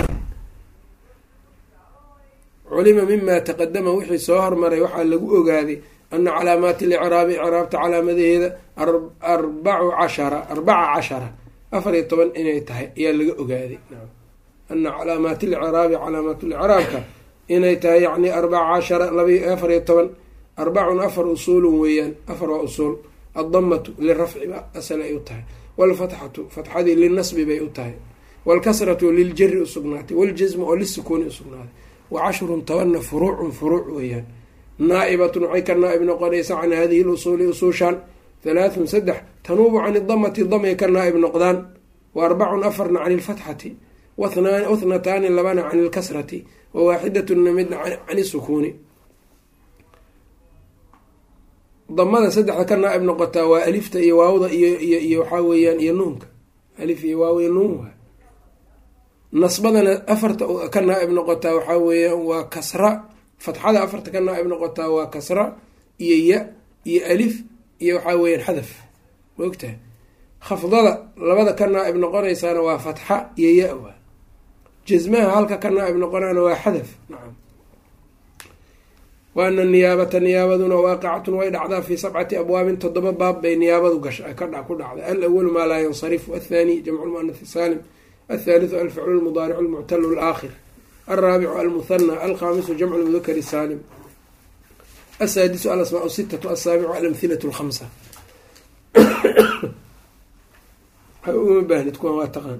culima mima taqadama wixii soo hormaray waxaa lagu ogaaday ana calaamaati licraabi icraabta calaamadaheeda arbacu cashara arbaca cashara afar iyo toban inay tahay ayaa laga ogaaday. ana calaamaati licraabi calaamaatlicraabka inay tahay yani arbaca cashara laba afar iyo toban. arbacun afar usuulun weeyaan afar waa usuul. addamatu lirafci ba asal ay u tahay walfatxatu fatxadii linasbi bay u tahay walkasratu liljari usugnaatay waljasmu oo lisikuuni usugnaaday wa cashrun tobanna furuucun furuuc weeyaan. naa'ibatun waxay ka naa'ib noqonaysaa can hadihi lusuuli usuushaan halaathun saddex tanuubu can idamati damay ka naa'ib noqdaan wa arbacun afarna can ilfatxati wathnataani labana can ilkasrati wawaaxidatuna midna can isukuuni. damada saddexda ka naa-ib noqotaa waa alifta iyo waawda iyo iyo iyo waxaa weeyaan iyo nuunka, alif iyo waaw iyo nuun waay. nasbadana afarta ka naa-ib noqotaa waxaa weeyaan waa kasra, fatxada afarta ka naa-ib noqotaa waa kasra iyo ya iyo alif iyo waxaa weeyaan xadaf, ma ogtahay. khafdada labada ka naa-ib noqonaysaana waa fatxa iyo ya waa. jasmaha halka ka naa-ib noqonaana waa xadaf. nacam. waana niyaabata niyaabaduna waaqicatun way dhacdaa fii sabcati abwaabin toddoba baab bay niyaabadu gasha ku dhacda. alawalu maa laa yansarifu, athani jamcu lmuanath saalim, athalithu alficlu lmudaaricu lmuctalu laakhir, alraabicu almuhana, alkhaamisu jamcu lmudakari saalim, asaadisu alasmaau sitatu, asaabicu alamhilatu lkhamsa. uma baahnid kuwan waa taqaan.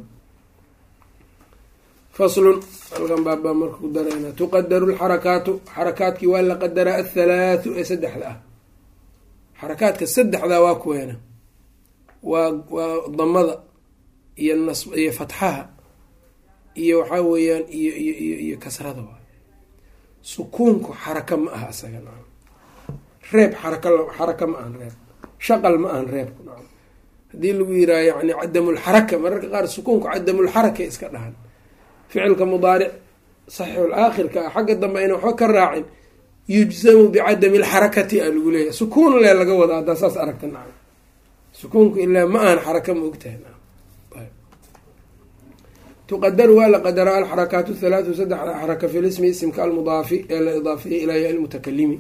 faslun halkan baabaa marka ku darayna tuqadaru lxarakaatu, xarakaadkii waa la qadaraa athalaathu ee saddexda ah. xarakaadka saddexdaa waa kuweena waa waa damada iyo nas iyo fatxaha iyo waxaa weeyaan iyo iyo iyo iyo kasrada waa. sukuunku xaraka ma aha isaga naam. reeb xaraka xaraka ma ahan reeb, shaqal ma ahan reebku naam. haddii lagu yiraha yani cadamulxaraka, mararka qaar sukuunku cadamulxaraka iska dhahan. ficilka mudaaric saxiixul aakhirka ah xagga dambe ayna waxba ka raacin yujzamu bicadami lxarakati a lagu leeyahy. sukuun le laga wada haddaa saas aragta nacam. sukuunku ilaa ma ahan xaraka ma ogtahay nacam. ayb tuqadaru waa la qadaraa alxarakaatu halaathu saddexda xaraka fi lismi isimka almudaafi ee la idaafiyey ilaa yaa lmutakalimi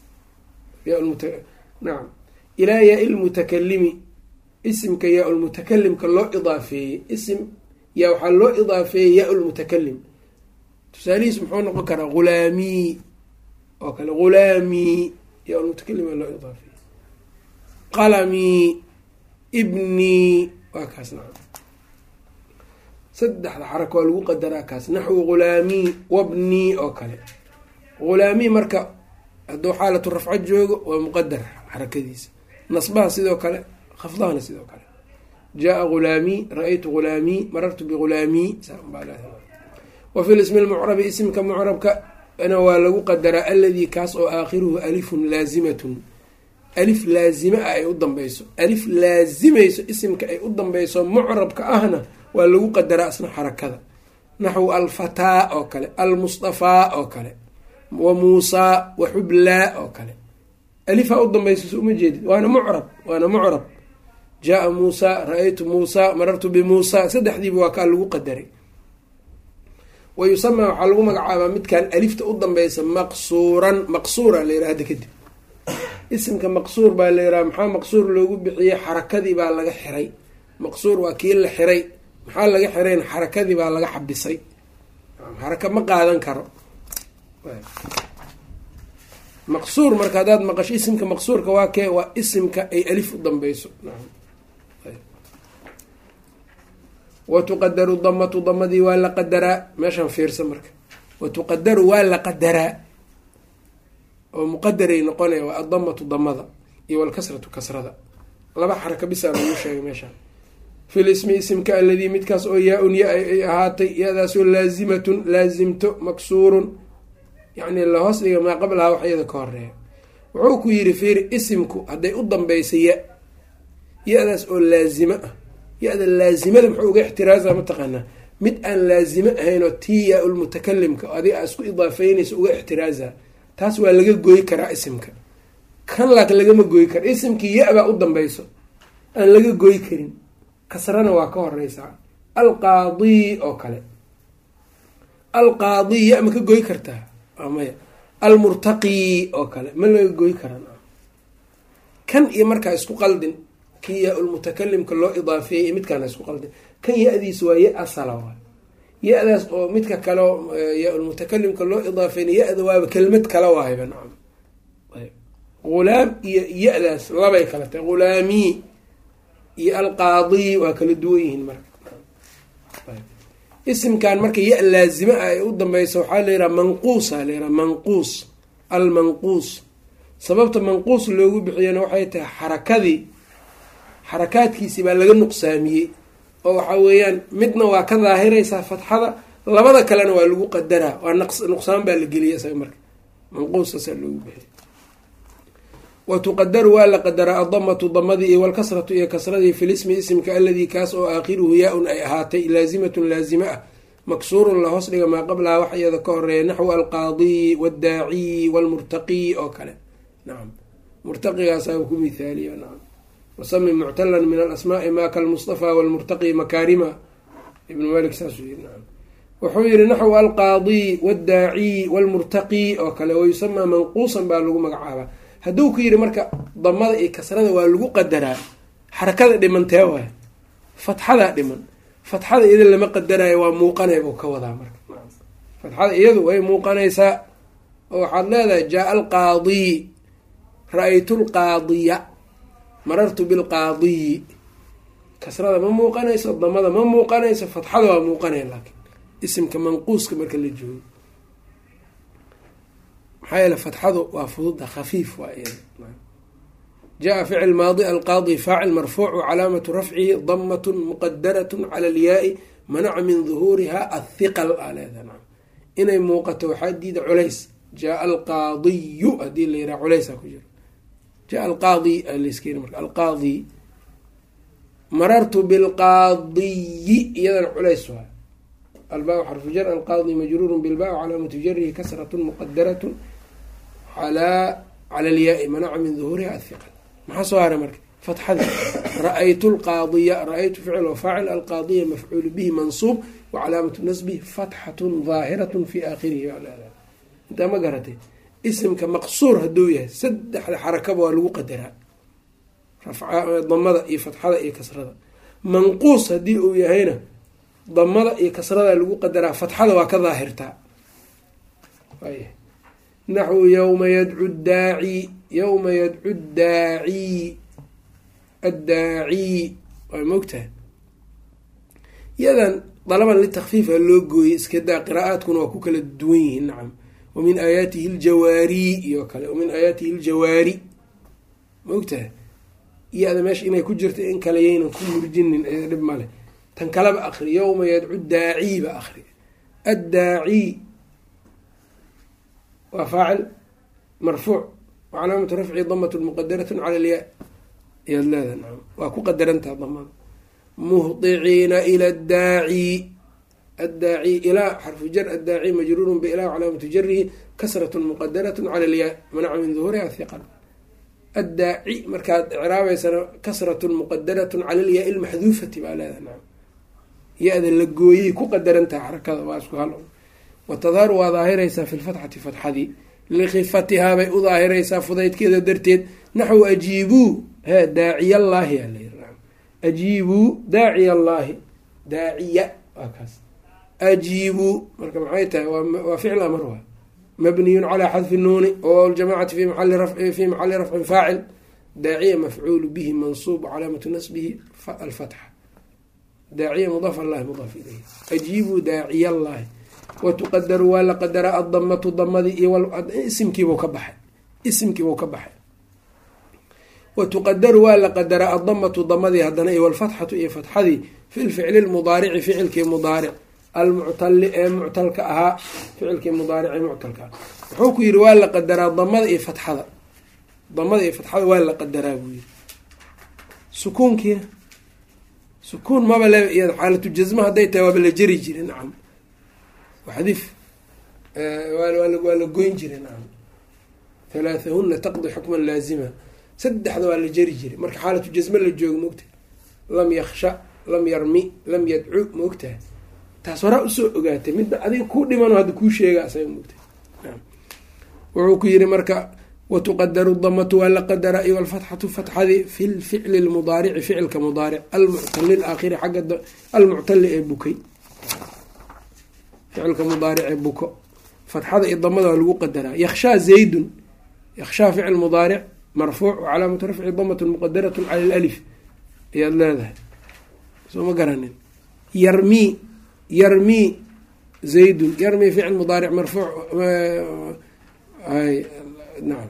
nacam ilaa yaa lmutakalimi, isimka yaa lmutakalimka loo idaafeeyey. isim yaa waxaa loo idaafeeyey yaa lmutakalim. tusaalihiis muxuu noqon karaa ghulaamii oo kale, ghulaamii yaa lmutakalim aa loo idaafeeyey. qalamii, ibnii, waa kaas nacam. saddexda xaraka waa lagu qadaraa kaas. naxwu ghulaamii wabnii oo kale. ghulaamii marka hadduu xaalatu rafco joogo waa muqadar xarakadiisa. nasbaha sidoo kale, khafdahana sidoo kale. jaa ghulaamii, ra-aytu ghulaamii, marartu bghulaamii. wa fi lismi lmucrabi, isimka mucrabka na waa lagu qadaraa aladii kaas oo aakhiruhu alifun laazimatun, alif laazima ah ay u dambeyso. alif laazimayso isimka ay u dambeyso mucrabka ahna waa lagu qadaraa isna xarakada. naxwu alfataa oo kale, almustafaa oo kale, wa muusaa, wa xublaa oo kale. alifaa u dambeyso so uma jeedid, waana mucrab, waana mucrab. jaa muusa, ra-aytu muusa, marartu bimuusa. saddexdiiba waa kaa lagu qadaray. wa yusamaa waxaa lagu magacaabaa midkan alifta u dambeysa maqsuuran, maqsuura la yiraha hadda kadib. isimka maqsuur baa la yiraha. maxaa maqsuur loogu bixiyey? xarakadii baa laga xiray. maqsuur waa kii la xiray. maxaa laga xirayn? xarakadii baa laga xabisay. xaraka ma qaadan karo. maqsuur marka haddaad maqasho isimka maqsuurka waa kee? waa isimka ay alif u dambeyso. watuqadaru damatu, damadii waa la qadaraa. meeshaan fiirsa marka, watuqadaru waa la qadaraa oo muqadaray noqonaya waa adamatu damada iyo walkasratu kasrada. laba xaraka bisaa lagu sheegay meeshaan. fi lismi isimka aladii midkaas oo yaa-un ya ay ahaatay, ya-daasoo laazimatun laazimto, maksuurun yacni lahoos dhiga maa qablaha wax iyada ka horeeya. wuxuu ku yiri fiiri, isimku hadday u dambeysa ya, ya-daas oo laazimo ah. ya-da laazimada muxuu uga ixtiraaza mataqaanaa? mid aan laazimo ahayn oo tii yaa lmutakalimka adiga aa isku idaafeynaysa uga ixtiraaza. taas waa laga gooyi karaa isimka. kan laakin lagama gooyi kara. isimkii ya-baa u dambeyso aan laga gooyi karin, kasrana waa ka horeysaa. alqaadii oo kale, alqaadii ya ma ka gooyi kartaa? maya. almurtaqii oo kale ma laga gooyi karaa. kan iyo markaa isku qaldin, kii yaa lmutakalimka loo idaafeeyey midkaana isku qaldin. kan ya-diis waa ya asala waay. ya-daas oo midka kale yaa lmutakalimka loo idaafeynay ya-da waaba kelmad kala waayba nacam. ghulaam iyo ya-daas labay kala tahay. ghulaamii iyo alqaadii waa kala duwan yihiin marka. isimkan marka ya laazima ah ay u dambeysa waxaa la yidhaha manquusa la yidhaha manquus, almanquus. sababta manquus loogu bixiyana waxay tahay xarakadii xarakaadkiisii baa laga nuqsaamiyey oo waxaa weeyaan midna waa ka daahiraysaa fatxada, labada kalena waa lagu qadaraa, waa nuqsaan baa la geliyay isaga marka manquusasaa loogu bixiy. wa tuqadaru waa la qadaraa adamatu damadii iyo walkasratu iyo kasradii fi lismi isimka aladii kaas oo aakhiruhu yaa-un ay ahaatay laazimatun laazima ah maksuurun la hoos dhiga maa qablaha wax iyada ka horeeya naxwu alqaadiyi waddaaciyi walmurtaqiyi oo kale. nacam murtaqigaasaa ku mithaaliya. nacam wasami muctalan min alasmaai maa kalmustafaa walmurtaqi makaarima ibnu malik saasuu yiri. nacam wuxuu yihi naxwu alqaadiyi waddaaciyi walmurtaqi oo kale wayusamaa manquusan baa lagu magacaabaa. hadduu ku yidhi marka damada iyo kasrada waa lagu qadaraa, xarakada dhimantee waay, fatxadaa dhiman, fatxada iyada lama qadaraayo waa muuqanay buu ka wadaa marka. fatxada iyadu way muuqanaysaa oo waxaad leedahay jaa alqaadiyi, ra-aytu lqaadiya, marartu bilqaadiyi. kasrada ma muuqanayso, damada ma muuqanayso, fatxada waa muuqanaya laakiin isimka manquuska marka la joogo, maxaa yeele fatxadu waa fududa khafiif waa iyada. jaa ficil maadi alqaadi faacil marfuuc wacalaamatu rafcihi damatun muqadaratun cala alyaai manaca min duhuuriha athiqal aa leedaha. inay muuqato waxaa diida culays. jaa alqaadiyu hadii la yiraha culaysaa ku jiro. jaa alqaadi alaskeen marka alqaadi. marartu bilqaadiyi iyadana culays waa albaa xarfu jar alqaadi majruuru bilbaa calaamatu jarihi kasratun muqadaratun calaa cala alyaai manaca min duhuuriha athiqal. maxaa soo haray marka fatxada. ra-aytu lqaadiya, ra-aytu ficil wa faacil, alqaadiya mafcuulu bihi mansuub wacalaamatu nasbihi fatxatun daahiratun fi aakhirihi. intaa ma garatay. isimka maqsuur hadduu yahay saddexda xarakaba waa lagu qadaraa, damada iyo fatxada iyo kasrada. manquus haddii uu yahayna damada iyo kasrada lagu qadaraa, fatxada waa ka daahirtaa. naxwu yowma yadcu daaci, yowma yadcu daaci, addaaci waa mogtaha. iyadan dalaban litakfiifa loo gooyey iska daa, qiraa'aadkuna waa ku kala duwan yihiin. nacam wamin aayaatihi ljawaari iyo kale, wamin aayaatihi ljawaari maogtaha. iyada meesha inay ku jirta in kale yaynan ku murjinin dhib male. tan kaleba akri yowma yadcu daaci ba akri. addaaci waa faacil marfuuc wacalaamatu rafci damat muqadaratun cala alyaa ayaad leedaha. nacam waa ku qadarantaha damada. muhdiciina ila addaaci, addaaci ilaa xarfu jar addaaci majruurun biilaa calaamatu jarihi kasratun muqadaratun cala alyaa manaca min duhuuriha hiqal. addaaci markaad icraabeysana kasratun muqadaratun cala alyaa ilmaxduufati baa leedaha. nacam ya-da la gooyey ku qadarantaha xarakada waa isku hal. watadharu waa daahiraysaa fi lfatxati fatxadii likifatihaa bay u daahiraysaa fudaydkeeda darteed. naxwu ajiibuu he daaciy allaahi aa layiri. ajiibuu daaciy allaahi, daaciya waa kaas. ajiibuu marka maxay tahay waa ficl amar waa mabniyun calaa xadfi nuuni oo ljamacati fi maali rafci fi maxali rafcin faacil. daaciya mafcuulu bihi mansuub calaamatu nasbihi alfatxa. daaciya mudaaf allahi mudaaf ilayh. ajiibuu daaciy allaahi. watuqadaru waa la qadaraa adamatu damadii iyo isimkiibuu ka baxay, isimkiibuu ka baxay. watuqadaru waa la qadaraa adamatu damadii haddana iyo walfatxatu iyo fatxadii fi lficli lmudaarici ficilkii mudaaric almuctali ee muctalka ahaa, ficilkii mudaarici muctalka ah. wuxuu ku yiri waa la qadaraa damada iyo fatxada, damada iyo fatxada waa la qadaraa buu yiri. sukuunkiina sukuun maba le iyada xaalatu jasma hadday tahay waaba la jeri jire. nacam waxdif waa la goyn jire. nacam halaathahuna taqdi xukman laazima, saddexda waa la jeri jiray marka xaalatu jasme la joogo maogtahay. lam yaksha, lam yarmi, lam yadcu maogtahay. taas horaa usoo ogaatay midda adiga kuu dhimano hadda kuu sheega asaga maogtahay. wuxuu ku yiri marka watuqadaru damatu waa la qadaraa iyo alfatxatu fatxadii fi lficli lmudaarici ficilka mudaaric almuctali laakhiri xagga almuctali ee bukay, ficilka mudaaric ee buko. fatxada iyo damada waa lagu qadaraa. yakshaa zaydun, yakshaa ficil mudaaric marfuuc wacalaamatu rafci damatun muqadaratun cala lalif ayaad leedahay. soo ma garanin. yarmi, yarmi zaydun, yarmi ficil mudaaric marfuuc nacam.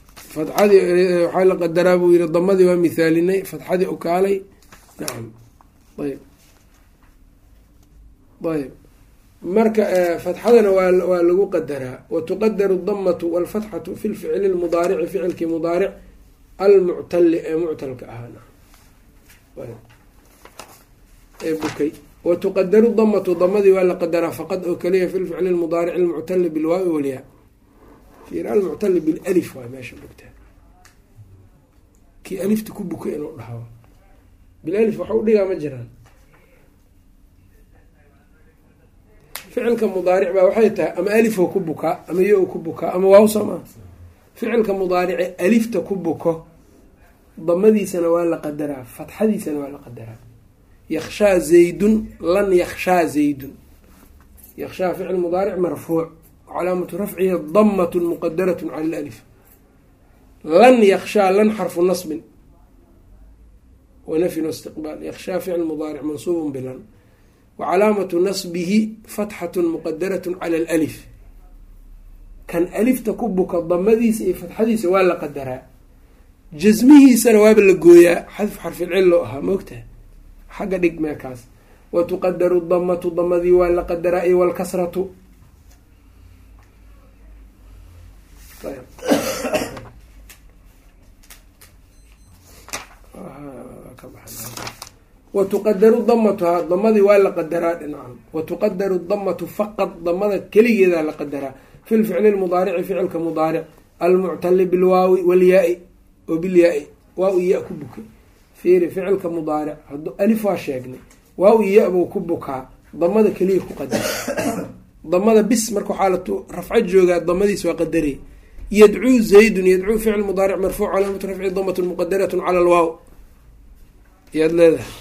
fatxadii waxaa la qadaraa buu yiri damadii waa mithaalinay, fatxadii ukaalay. nacam ayb ayb marka fatxadana waa waa lagu qadaraa. watuqadaru damatu walfatxatu fi lficli lmudaarici ficilkii mudaaric almuctali ee muctalka ahaana ee bukay. watuqadaru damatu damadii waa la qadaraa faqad oo kaliya fi lficli lmudaarici almuctali bilwaawi walyaa. fiir almuctali bilif waa meesha bugtaa kii alifta ku bukay inuu dhahawa bilalif waxa u dhigaa ma jiraan. ficilka mudaaric baa waxay tahay ama alifoo ku bukaa ama yo ku bukaa ama waaw soo maa. ficilka mudaarice alifta ku buko damadiisana waa la qadaraa fatxadiisana waa la qadaraa. yakshaa zaydun lan yakshaa zaydun. yakshaa ficil mudaaric marfuuc calaamatu rafcihi damat muqadarat cala lalif. lan yakshaa lan xarfu nasbin wanafyin istiqbaal. yakshaa ficil mudaaric mansuubun bilan wacalaamatu nasbihi fatxatu muqadarat cala alif. kan alifta ku buka damadiisa iyo fatxadiisa waa la qadaraa. jasmihiisana waaba la gooyaa xadf xarfilcil loo ahaa maogtaha xagga dhig meekaas. watuqadaru damatu damadii waa la qadaraa iyo walkasratu. watuqadaru damatuhaa damadii waa la qadaraa dhinacan. watuqadaru damatu faqad damada keligeedaa la qadaraa fi lficli lmudaarici ficilka mudaaric almuctali bilwaawi walyaai oo bilyaa-i waaw iya ku bukay. fiiri ficilka mudaaric haduu alif waa sheegnay waaw iya buu ku bukaa damada keliya ku qadara. damada bis markuu xaalatu rafco joogaa damadiis waa qadarey. yadcuu zaydun yadcuu ficil mudaaric marfuuc calaamatu rafci damat muqadarat cala alwaaw yaad leedahay.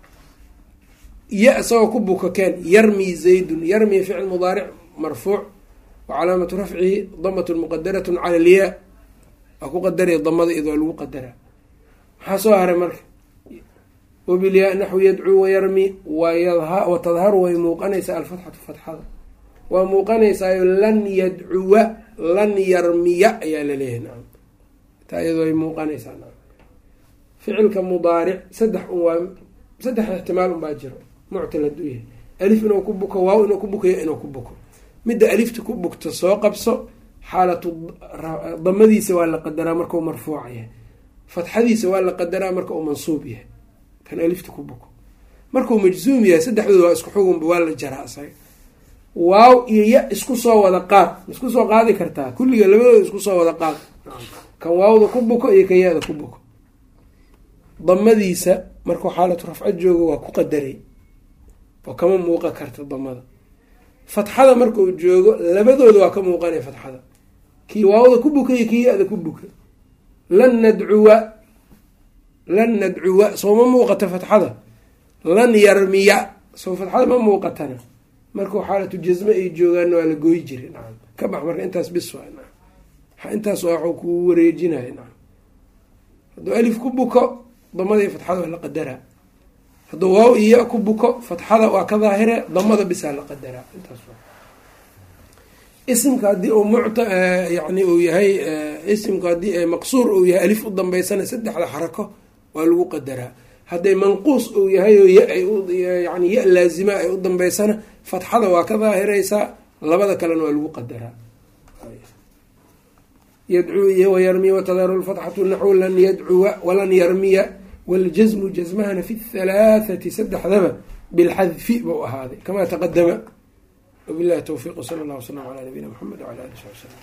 ya isagoo ku buka keen yarmi zaydun yarmi ficil mudaaric marfuuc wacalaamatu rafcihi damat muqadarat cala alyaa waa ku qadaraya damada id waa lagu qadaraa. maxaa soo haray marka wabilyaa naxwu yadcuu wayarmi watadharu way muuqanaysaa alfatxatu fatxada waa muuqanaysaayo lan yadcuwa lan yarmiya ayaa laleeyahay nacam taa iyadoo ay muuqanaysaa nacam. ficilka mudaaric saddex un waa saddex ixtimaal unbaa jiro muctal hadduu yahay alif inuu ku buko waaw inuu ku bukayo inuu ku buko. midda alifta ku bugto soo qabso xaalatu damadiisa waa la qadaraa markau marfuuca yahay. fatxadiisa waa la qadaraa marka uu mansuub yahay kan alifta ku buko. markuu majzuum yahay saddexdooda waa isku xugunba waa la jaraa isaga. waaw iyo ya isku soo wada qaad isku soo qaadi kartaa kulliga labadooda isku soo wada qaad kan waawda ku buko iyo kan ya-da ku buko. damadiisa markuu xaalatu rafco joogo waa ku qadaray oo kama muuqan karta damada. fatxada markuu joogo labadooda waa ka muuqanaya fatxada kii waawda ku buka iyo kii ya-da ku buka. lan nadcuwa lan nadcuwa soo ma muuqata fatxada. lan yarmiya soo fatxada ma muuqatana markuu xaalatu jasme ay joogaanna waa la gooyi jiray nacam. ka bax marka intaas bis waa nacam intaas waa waxuu ku wareejinaya nacam. hadduu alif ku buko damada iyo fatxada waa la qadaraa. hadduu waaw iyo ku buko fatxada waa ka daahire damada bisaa la qadaraa. intaas waa isimka haddii uu mucta yani uu yahay isimka haddii maqsuur uu yahay alif u dambeysana saddexda xarako waa lagu qadaraa. hadday manquus uu yahay oo yani ya laazima ay u dambeysana fatxada waa ka daahireysaa labada kalena waa lagu qadaraa. yadcuu iyo wayarmi watadaru lfatxatu naxwu lan yadcuwa walan yarmiya waljasmu jasmahana fi halaathati saddexdaba bilxadfi bau ahaaday kamaa taqadama. wabillahi towfiiq sala allah wasalam calaa nabiyina maxamed wala ali sabi slm.